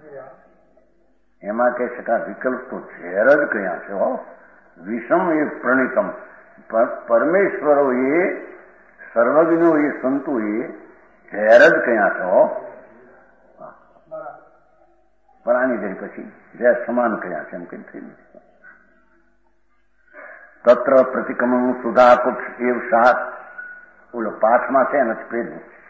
એમાં કહે છે કે આ વિકલ્પ તો ઝેર જ કયા છે. હો વિષમ એ પ્રણિતમ પરમેશ્વરો એ સર્વજ્ઞો એ સંતો એ ઝેર જ કયા છે. હો પણ આની જરી પછી ઝેર સમાન કયા છે એમ કઈ થઈ નથી. તત્ર પ્રતિક્રમણ સુધા કુક્ષ એવ સાત ઓલો પાઠમાં છે એના પેજ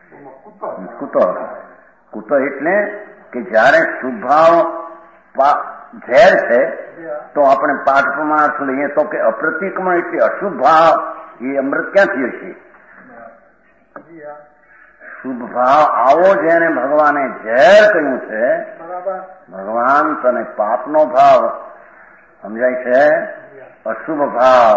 કુતો એટલે કે જયારે સ્વભાવ ઝેર છે તો આપણે પાઠ પ્રમાણ લઈએ તો કે અપ્રતિક્રમણ એટલે અશુભ ભાવ એ અમૃત ક્યાંથી હશે. શુભ ભાવ આવો જેને ભગવાને ઝેર કહ્યું છે. ભગવાન તને પાપનો ભાવ સમજાય છે, અશુભ ભાવ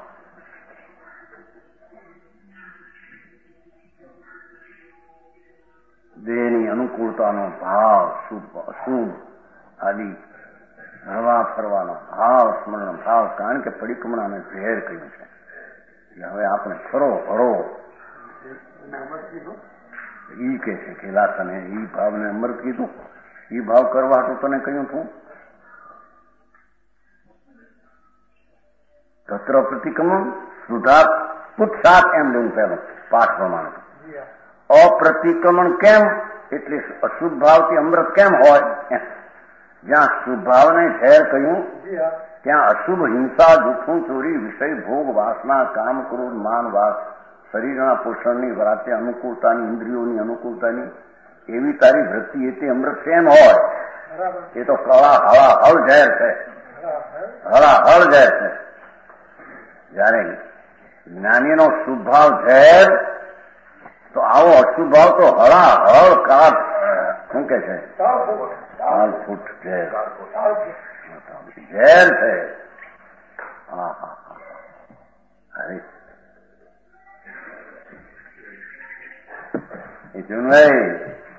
દેહની અનુકૂળતાનો ભાવ, અશુભ આદિ હરવા ફરવાનો ભાવ, સ્મરણ ભાવ, કારણ કે પરિક્રમણાને ઝેર કહ્યું છે. એટલે હવે આપણે ફરો હરો ઈ કે છે કે લા તને ઈ ભાવને અમૃત કીધું, ઈ ભાવ કરવા તો તને કહ્યું તું. તત્ર પ્રતિક્રમણ સુધા પુત્સાત એમ લેવું પહેલું પાઠ પ્રમાણે. અપ્રતિક્રમણ કેમ એટલે અશુભ ભાવથી અમૃત કેમ હોય. જ્યાં શુભ ભાવને ઝેર કહ્યું ત્યાં અશુભ હિંસા, જૂઠું, ચોરી, વિષય, ભોગ, વાસના, કામ, ક્રોધ, માન, વાસ, શરીરના પોષણની વાતે અનુકૂળતાની, ઇન્દ્રિયોની અનુકૂળતાની એવી તારી વૃત્તિ એ તે અમૃત કેમ હોય. એ તો કળા હળા હળ ઝેર છે. હળા હળ ઝેર છે. જયારે જ્ઞાનીનો શુભ ભાવ ઝેર તો આવો અશુભ ભાવ તો હળાહળ કાઢ શું કે છે ફૂટ ઝેર ઝેર છે. હા હા હા અરે એ ચુનભાઈ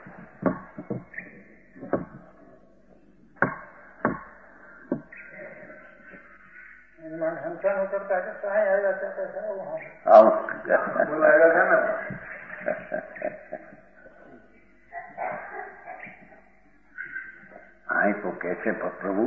અહીં તો કે છે પ્રભુ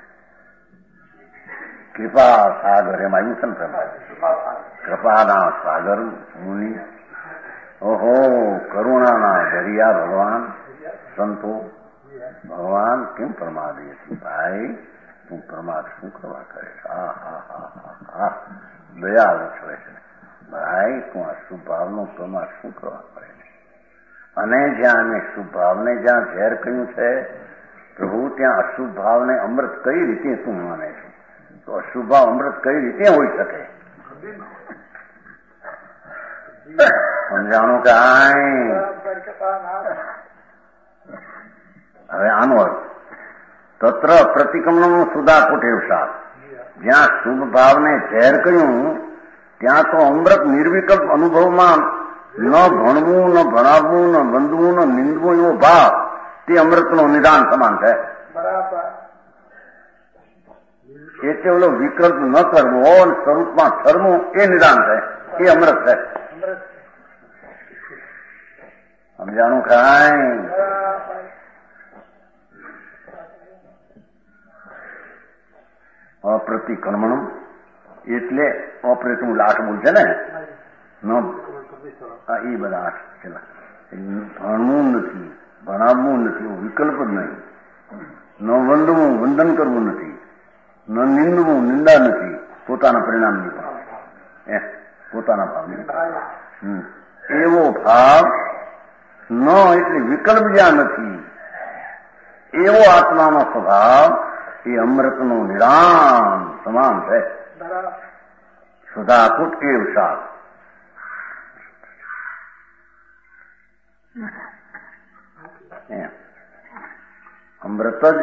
કૃપા સાગર એમ આવ્યું છે ને કૃપાના સાગર મુનિ ઓહો કરુણાના દરિયા ભગવાન સંતો ભગવાન કેમ પ્રમાદીએ છીએ ભાઈ તું પ્રમાદ શું કરવા કરે છે? હા હા હા હા હા દયા ઉછળે છે ભાઈ તું આ શુભ ભાવનો પ્રમાદ શું કરવા કરે છે? અને જ્યાં અમે શુભ ભાવને જ્યાં ઝેર કહ્યું છે પ્રભુ ત્યાં અશુભ ભાવને અમૃત કઈ રીતે તું માને છે? તો અશુભ ભાવ અમૃત કઈ રીતે હોઈ શકે? સમજાણું કે હવે આનો અર્થ તત્ર પ્રતિક્રમણ સુધાકુટ એવસાદ જ્યાં શુભ ભાવને ઝેર કહ્યું ત્યાં તો અમૃત નિર્વિકલ્પ અનુભવમાં ન ભણવું ન ભણાવવું ન બંધવું ન નિંદવું એવો ભાવ તે અમૃતનું નિદાન સમાન છે. એટલે ઓલો વિકલ્પ ન કરવો અને સ્વરૂપમાં ઠરવું એ નિદાન છે, એ અમૃત છે. સમજાણું કાંઈ? અપ્રતિક્રમણ એટલે ઓપરેશન લાઠ બોલ છે ને એ બધા આઠ પેલા ભણવું નથી ભણાવવું નથી વિકલ્પ જ નહીં, ન વંદવું વંદન કરવું નથી, ન નિંદવું નિંદા નથી, પોતાના પરિણામની પણ પોતાના ભાવની એવો ભાવ ન એટલે વિકલ્પ જ્યાં નથી એવો આત્માનો સ્વભાવ એ અમૃતનું નિદાન સમાન છે. સુધાકુટ કેવ સાત અમૃત જ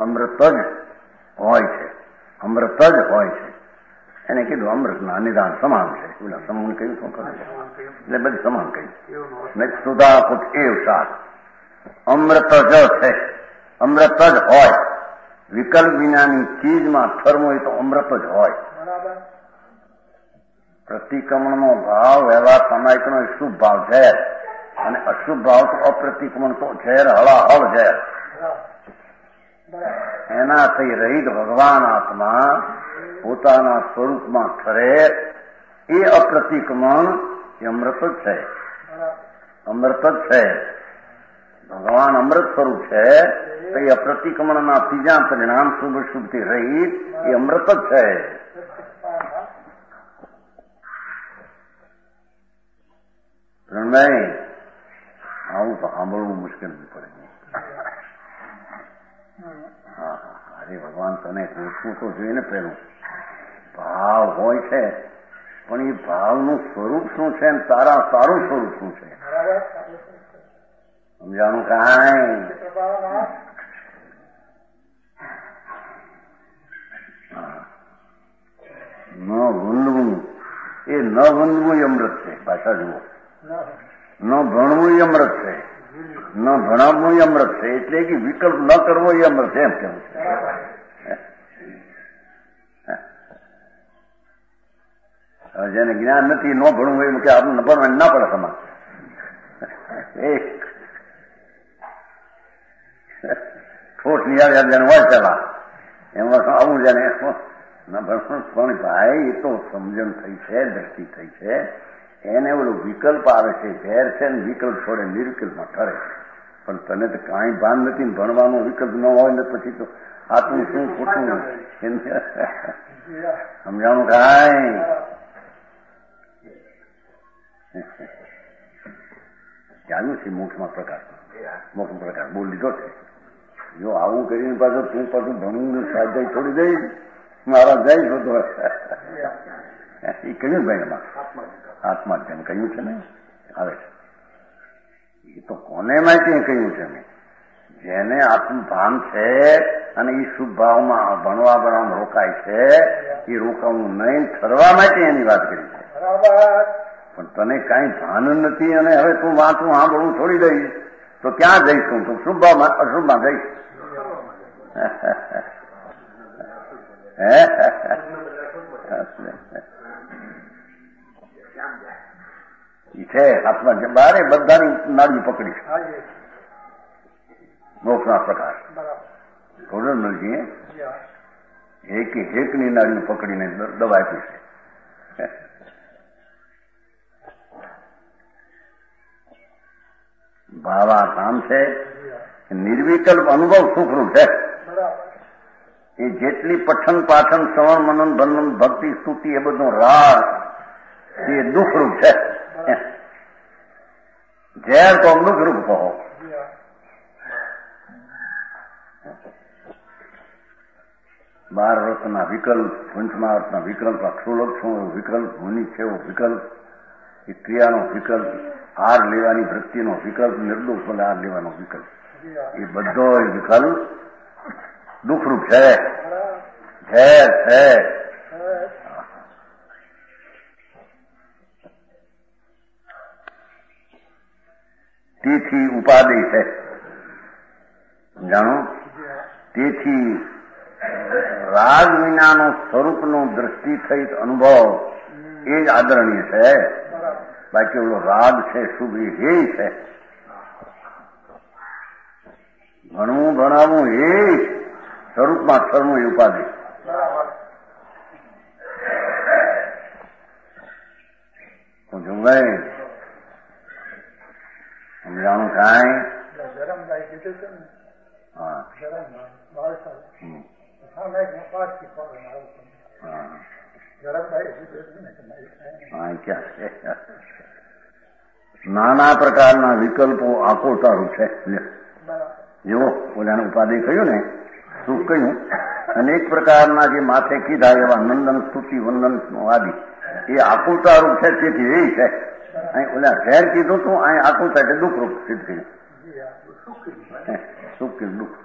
હોય છે, અમૃત જ હોય છે. એને કીધું અમૃતના નિદાન સમાન છે. પેલા સમૂહ કહ્યું શું કરે એટલે બધી સમાન કહ્યું. સુધાકુટ કેવ સાત અમૃત જ છે, અમૃત જ હોય. વિકલ્પ વિનાની ચીજમાં ઠરવો એ તો અમૃત જ હોય. પ્રતિક્રમણનો ભાવ વ્યવહાર સામાયિકનો શુભ ભાવ ઝેર અને અશુભ ભાવ તો અપ્રતિક્રમણ તો ઝેર હળાહળ ઝેર. એનાથી રહિત ભગવાન આત્મા પોતાના સ્વરૂપમાં ઠરે એ અપ્રતિક્રમણ એ અમૃત જ છે, અમૃત જ છે. ભગવાન અમૃત સ્વરૂપ છે તો એ અપ્રતિક્રમણના ત્રીજા પરિણામ શુભ શુભથી રહિત એ અમૃત જ છે. નહીં આવું તો સાંભળવું મુશ્કેલ પડે. હા અરે ભગવાન તને પૂછવું તો જોઈએ ને પેલું ભાવ હોય છે પણ એ ભાવનું સ્વરૂપ શું છે ને તારા સારું સ્વરૂપ શું છે? સમજાણું કાંઈ? ન વંદવું એ ન વંદવું એ અમૃત છે. પાછા જુઓ, ન ભણવું એ અમૃત છે, ન ભણાવવું એ અમૃત છે. એટલે કે વિકલ્પ ન કરવો એ અમૃત એમ કેવું છે. જેને જ્ઞાન નથી ન ભણવું એમ કે આપણને ભણવા ના પડે સમાન. એક ઠોઠ નિહાળ્યા જેને હોય પેલા એમાં આવું જેને ન ભણવું પણ ભાઈ એ તો સમજણ થઈ છે, દ્રષ્ટિ થઈ છે. એને ઓલો વિકલ્પ આવે છે ઝેર છે ને વિકલ્પ છોડે નિર્વિકલ્પમાં ઠરે. પણ તને તો કાંઈ ભાન નથી ને ભણવાનો વિકલ્પ ન હોય ને પછી તો આટલું શું ખોટું સમજાણું કાંઈ? ચાલ્યું છે મોક્ષમાં પ્રકાશ, મોક્ષ પ્રકાશ બોલ લીધો છે. જો આવું કરીને પાછું તું પાછું ભણવું સ્વાધ્યાય છોડી દઈ મારા જાય છો તો એ કહ્યું ભાઈ એમાં આત્મા જેમ કહ્યું છે ને આવે છે. એ તો કોને માટે કહ્યું છે મેં? જેને આટલું ભાન છે અને એ શુભ ભાવમાં ભણવામાં રોકાય છે, એ રોકાવું નહીં ઠરવા માટે એની વાત કરી છે. પણ તને કાંઈ ભાન નથી અને હવે તું વાંચું સાંભળવું છોડી દઈશ તો ક્યાં જઈશું? તું શુભમાં અશુભમાં જઈશ. છે હાથમાં બારે બધાની નાડી પકડી મોક્ષના પ્રકાર ગોરધનજીએ એકની નાડી પકડીને દવા આપી છે. ભાવા કામ છે, નિર્વિકલ્પ અનુભવ સુખરૂપ છે. એ જેટલી પઠન પાઠન શ્રવણ મનન બનન ભક્તિ સ્તુતિ એ બધું રાગ એ દુઃખરૂપ છે. ઝેર તો દુઃખરૂપ કહો. બાર રસના વિકલ્પ, પંચમહાર્થના વિકલ્પ, અક્ષોલક્ષણો વિકલ્પ, મુનિ છે વિકલ્પ, એ ક્રિયાનો વિકલ્પ, હાર લેવાની વૃત્તિનો વિકલ્પ, નિર્દોષ હાર લેવાનો વિકલ્પ, એ બધો વિકલ્પ દુઃખરૂપ છે, ઝેર છે. તેથી ઉપાધિ છે, જાણો. તેથી રાગ વિનાનો સ્વરૂપનો દ્રષ્ટિ સહિત અનુભવ એ જ આદરણીય છે. બાકી ઓલો રાગ છે શુભ એ છે. ભણવું ભણાવવું એ સ્વરૂપમાં અક્ષરનું એ ઉપાધિ. હું જોવાય સમજાણું કાંઈ? હા ક્યાં છે? નાના પ્રકારના વિકલ્પો આકોટારું છે. જેવો ઓલાને ઉપાધિ કહ્યું ને, સુખ કહ્યું, અનેક પ્રકારના જે માથે કીધા એવા નંદન સ્તુતિ વંદન આદિ એ આકુલતારૂપ છે. તેથી એ છે. અહીં ઓલા ઝેર કીધું તું, અહીં આકુલતા એટલે દુઃખરૂપ સિદ્ધ કર્યું. સુખ કે દુઃખ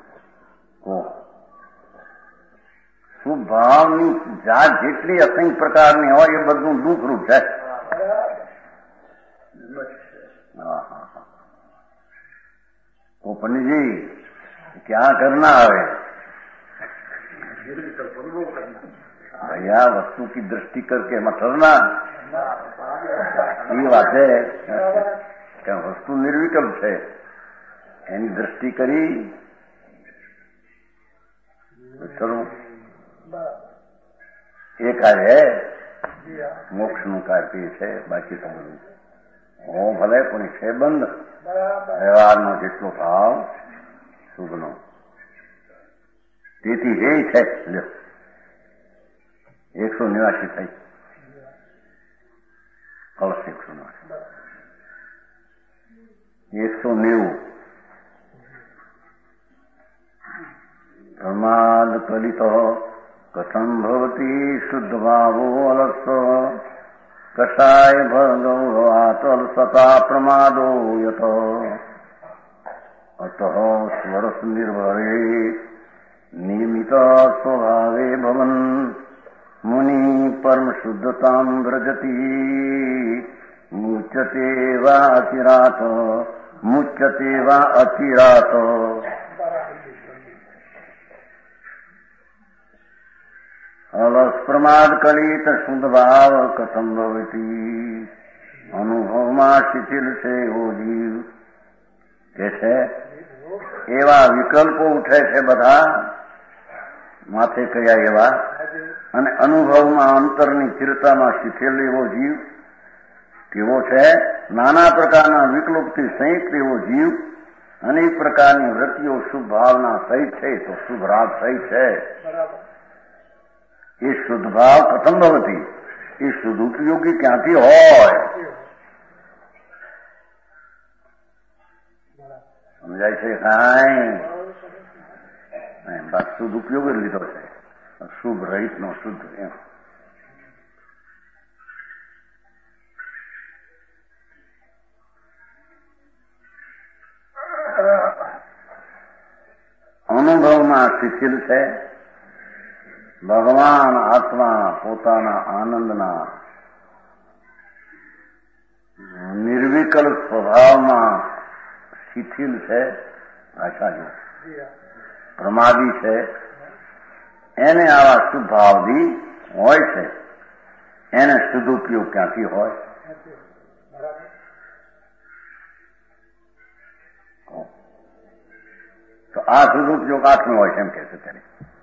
સુભાવની જાત જેટલી અસંખ્ય પ્રકારની હોય એ બધું દુઃખરૂપ છે. तो पंडित जी क्या करना है भैया? वस्तु की दृष्टि करके मत ठहरना. ये बात है कि वस्तु निर्विकल्प है, એની દ્રષ્ટિ કરી ચલો એ કાર્ય મોક્ષનું કાર્ય છે. બાકી તો બધું હો ભલે પણ છે બંધ. વ્યવહારનો જેટલો ભાવ શુભનો, તેથી એ છે. 189 થઈ કલશ 190. પ્રમાદ કલિત કથમ ભવતી શુદ્ધ ભાવો અલક્ષ કષાય ભગવાતલ સતા પ્રમાદો યત અત સ્વરસ નિર્ભરે નિયમિત સ્વભાવે ભવન મુનિ પરમ શુદ્ધતામ વ્રજતી મુચ્યતે વા અચિરાત. अलस प्रमाद कलित शुद्ध भाव कथम भवती अनुभव में शिथिल से वो जीव કે છે એવા વિકલ્પો ઉઠે છે બધા માથે કયા એવા, અને અનુભવમાં અંતરની સ્થિરતામાં શીખેલ એવો જીવ કેવો છે? નાના પ્રકારના વિકલ્પથી સંયુક્ત એવો જીવ, અનેક પ્રકારની વૃત્તિઓ શુભ ભાવના સહિત છે, તો શુભ રાગ સહિત છે. એ શુદ્ધ ભાવ કથમ ભવતી, એ શુદ્ધ ઉપયોગી ક્યાંથી હોય? સમજાય છે કાંઈ? બસ શુદ્ધ ઉપયોગ જ લીધો છે, શુભ રહિત નો શુદ્ધ. એમ અનુભવમાં શિથિલ છે. ભગવાન આત્મા પોતાના આનંદના નિર્વિકલ્પ સ્વભાવમાં શિથિલ છે. આચાર્ય પ્રમાદી છે. એને આવા શુભ ભાવથી હોય છે. એને સદુપયોગ ક્યાંથી હોય? તો આ સદુપયોગ આત્મા હોય છે એમ કે છે ત્યારે.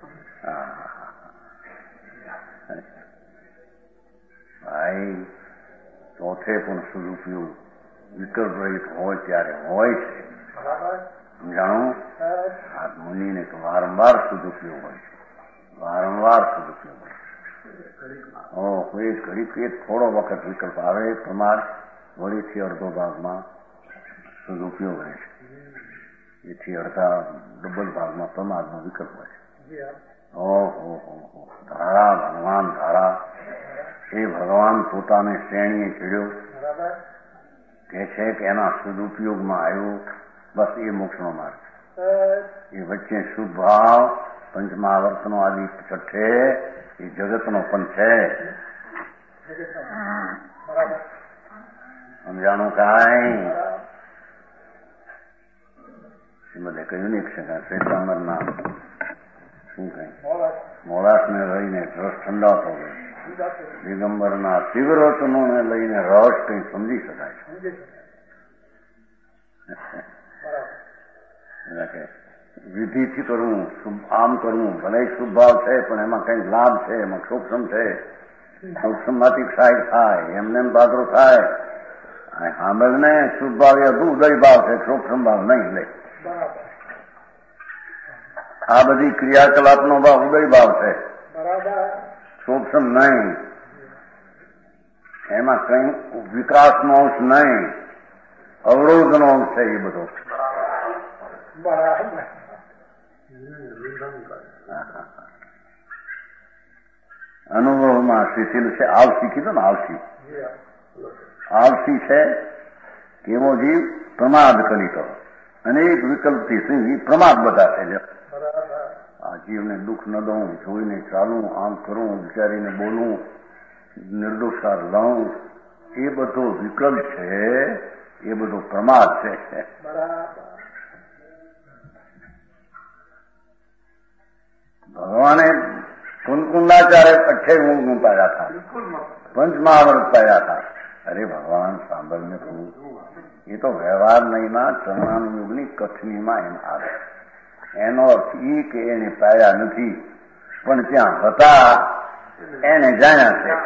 ભાઈ ચોથે પણ સદુપયોગ વિકલ્પ રહિત હોય ત્યારે હોય છે. સમજાણું? આ મુનિને તો વારંવાર સદુપયોગ હોય છે. વારંવાર સદુપયોગ હોય છે. ઘડી થોડો વખત વિકલ્પ આવે પ્રમાદ વળીથી અડધો ભાગમાં સદુપયોગ રહે છે. એથી અડધા ડબલ ભાગમાં પ્રમાદનો વિકલ્પ હોય છે. ઓહો ધારા ભગવાન ધારા એ ભગવાન પોતાને શ્રેણીએ ચડ્યો કે છે કે એના સદુપયોગમાં આવ્યો. બસ એ મોક્ષનો માર્ગ. એ વચ્ચે શુભ ભાવ પંચમહાવર્તનો આદિ છઠ્ઠે એ જગતનો પણ છે. સમજાણું કાંઈ? બધે કહ્યું ને શ્વેતાંબરના શું કઈ મોડાસને લઈને રસ ઠંડાતો ગયો. દિગંબરના શિવરત્નોને લઈને રસ કઈ સમજી શકાય છે. વિધિથી કરવું, આમ કરવું, ભલે શુભ ભાવ છે પણ એમાં કઈ લાભ છે, એમાં સૂક્ષ્મ છે. સૂક્ષ્મમાંથી ક્ષાય થાય, એમને એમ પાત્રો થાય. સાંભળને શુભ ભાવ એ ઉદય ભાવ છે, સૂક્ષ્મ ભાવ નહીં લે. આ બધી ક્રિયાકલાપનો ભાવ ઉદય ભાવ છે, સૂક્ષ્મ નહીં. એમાં કઈ વિકાસનો અંશ નહીં, અવરોધનો અંશ છે એ બધો. અનુભવમાં શિથિલ છે. આલસી કીધું ને, આલસી છે. કેવો જીવ? પ્રમાદ કલિતો. અનેક વિકલ્પથી સિંહ પ્રમાદ બધા છે. આ જીવને દુઃખ ન દઉં, જોઈને ચાલું, આમ કરું, વિચારીને બોલું, નિર્દોષાર લઉં, એ બધો વિકલ્પ છે. એ બધો પ્રમાદ છે. ભગવાને કુંકુંડાચારે 28 ઊંઘ પાડ્યા હતા, પંચમહાવર્ત પાડ્યા હતા. અરે ભગવાન સાંભળને તું, એ તો વ્યવહાર નહીંના ચરણાનુયોગની કથનીમાં એમ આવે. એનો અર્થ એ કે એને પાયા નથી, પણ ત્યાં હતા એને જાણ્યા છે.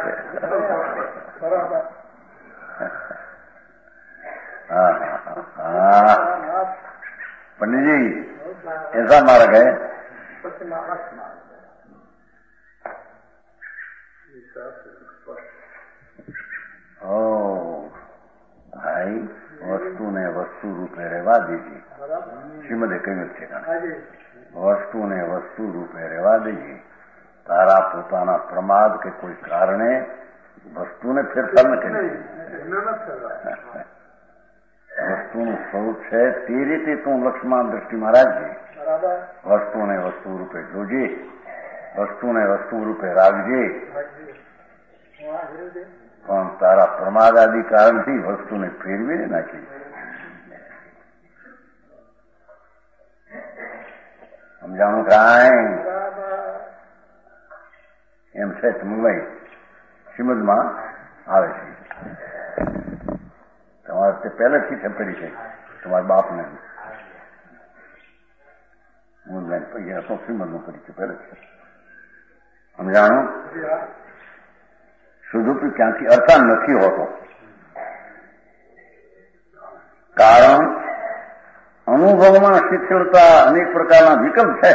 पंडित जी ऐसा मार्ग है? ओ भाई વસ્તુને વસ્તુ રૂપે રહેવા દેજે. શ્રીમદે કહ્યું છે વસ્તુને વસ્તુ રૂપે રહેવા દેજે. તારા પોતાના પ્રમાદ કે કોઈ કારણે વસ્તુને ફેરફાર ન કરી. વસ્તુનું સ્વરૂપ છે તે રીતે તું લક્ષ્મણ દ્રષ્ટિમાં રાખજે. વસ્તુને વસ્તુ રૂપે જોજે, વસ્તુને વસ્તુ રૂપે રાખજે. પણ તારા પ્રમાદ આદિ કારણથી વસ્તુને ફેરવીને નાખી. સમજાણું કાંઈ? એમ છે મુંબઈ શ્રીમદમાં આવે છે. તમારે તે પહેલેથી ઠપકડી છે તમારા બાપને. હું પૈસા તો શ્રીમદનું કરી છે પહેલેથી. સમજાણું? સુધુપી ક્યાંથી અર્થાન નથી હોતો. કારણ અનુભવમાં શિથિલતા અનેક પ્રકારના વિકલ્પ છે.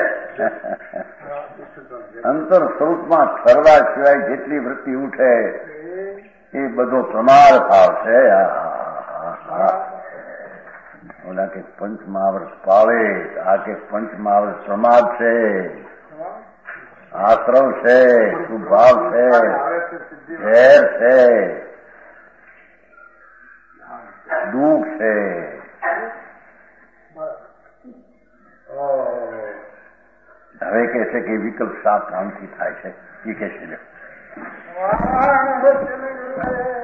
અંતર સ્વરૂપમાં ઠરવા સિવાય જેટલી વૃત્તિ ઉઠે એ બધો પ્રમાદ ભાવ છે. ઓલા કે પંચમહાવર્ત પાવે, આ કે પંચમહાવર્ત પ્રમાદ છે, આશ્રવ છે, સુભાવ છે, ઝેર છે, દુઃખ છે. કહેશે કે વિકલ્પ 7 કામથી થાય છે, એ કહેશે.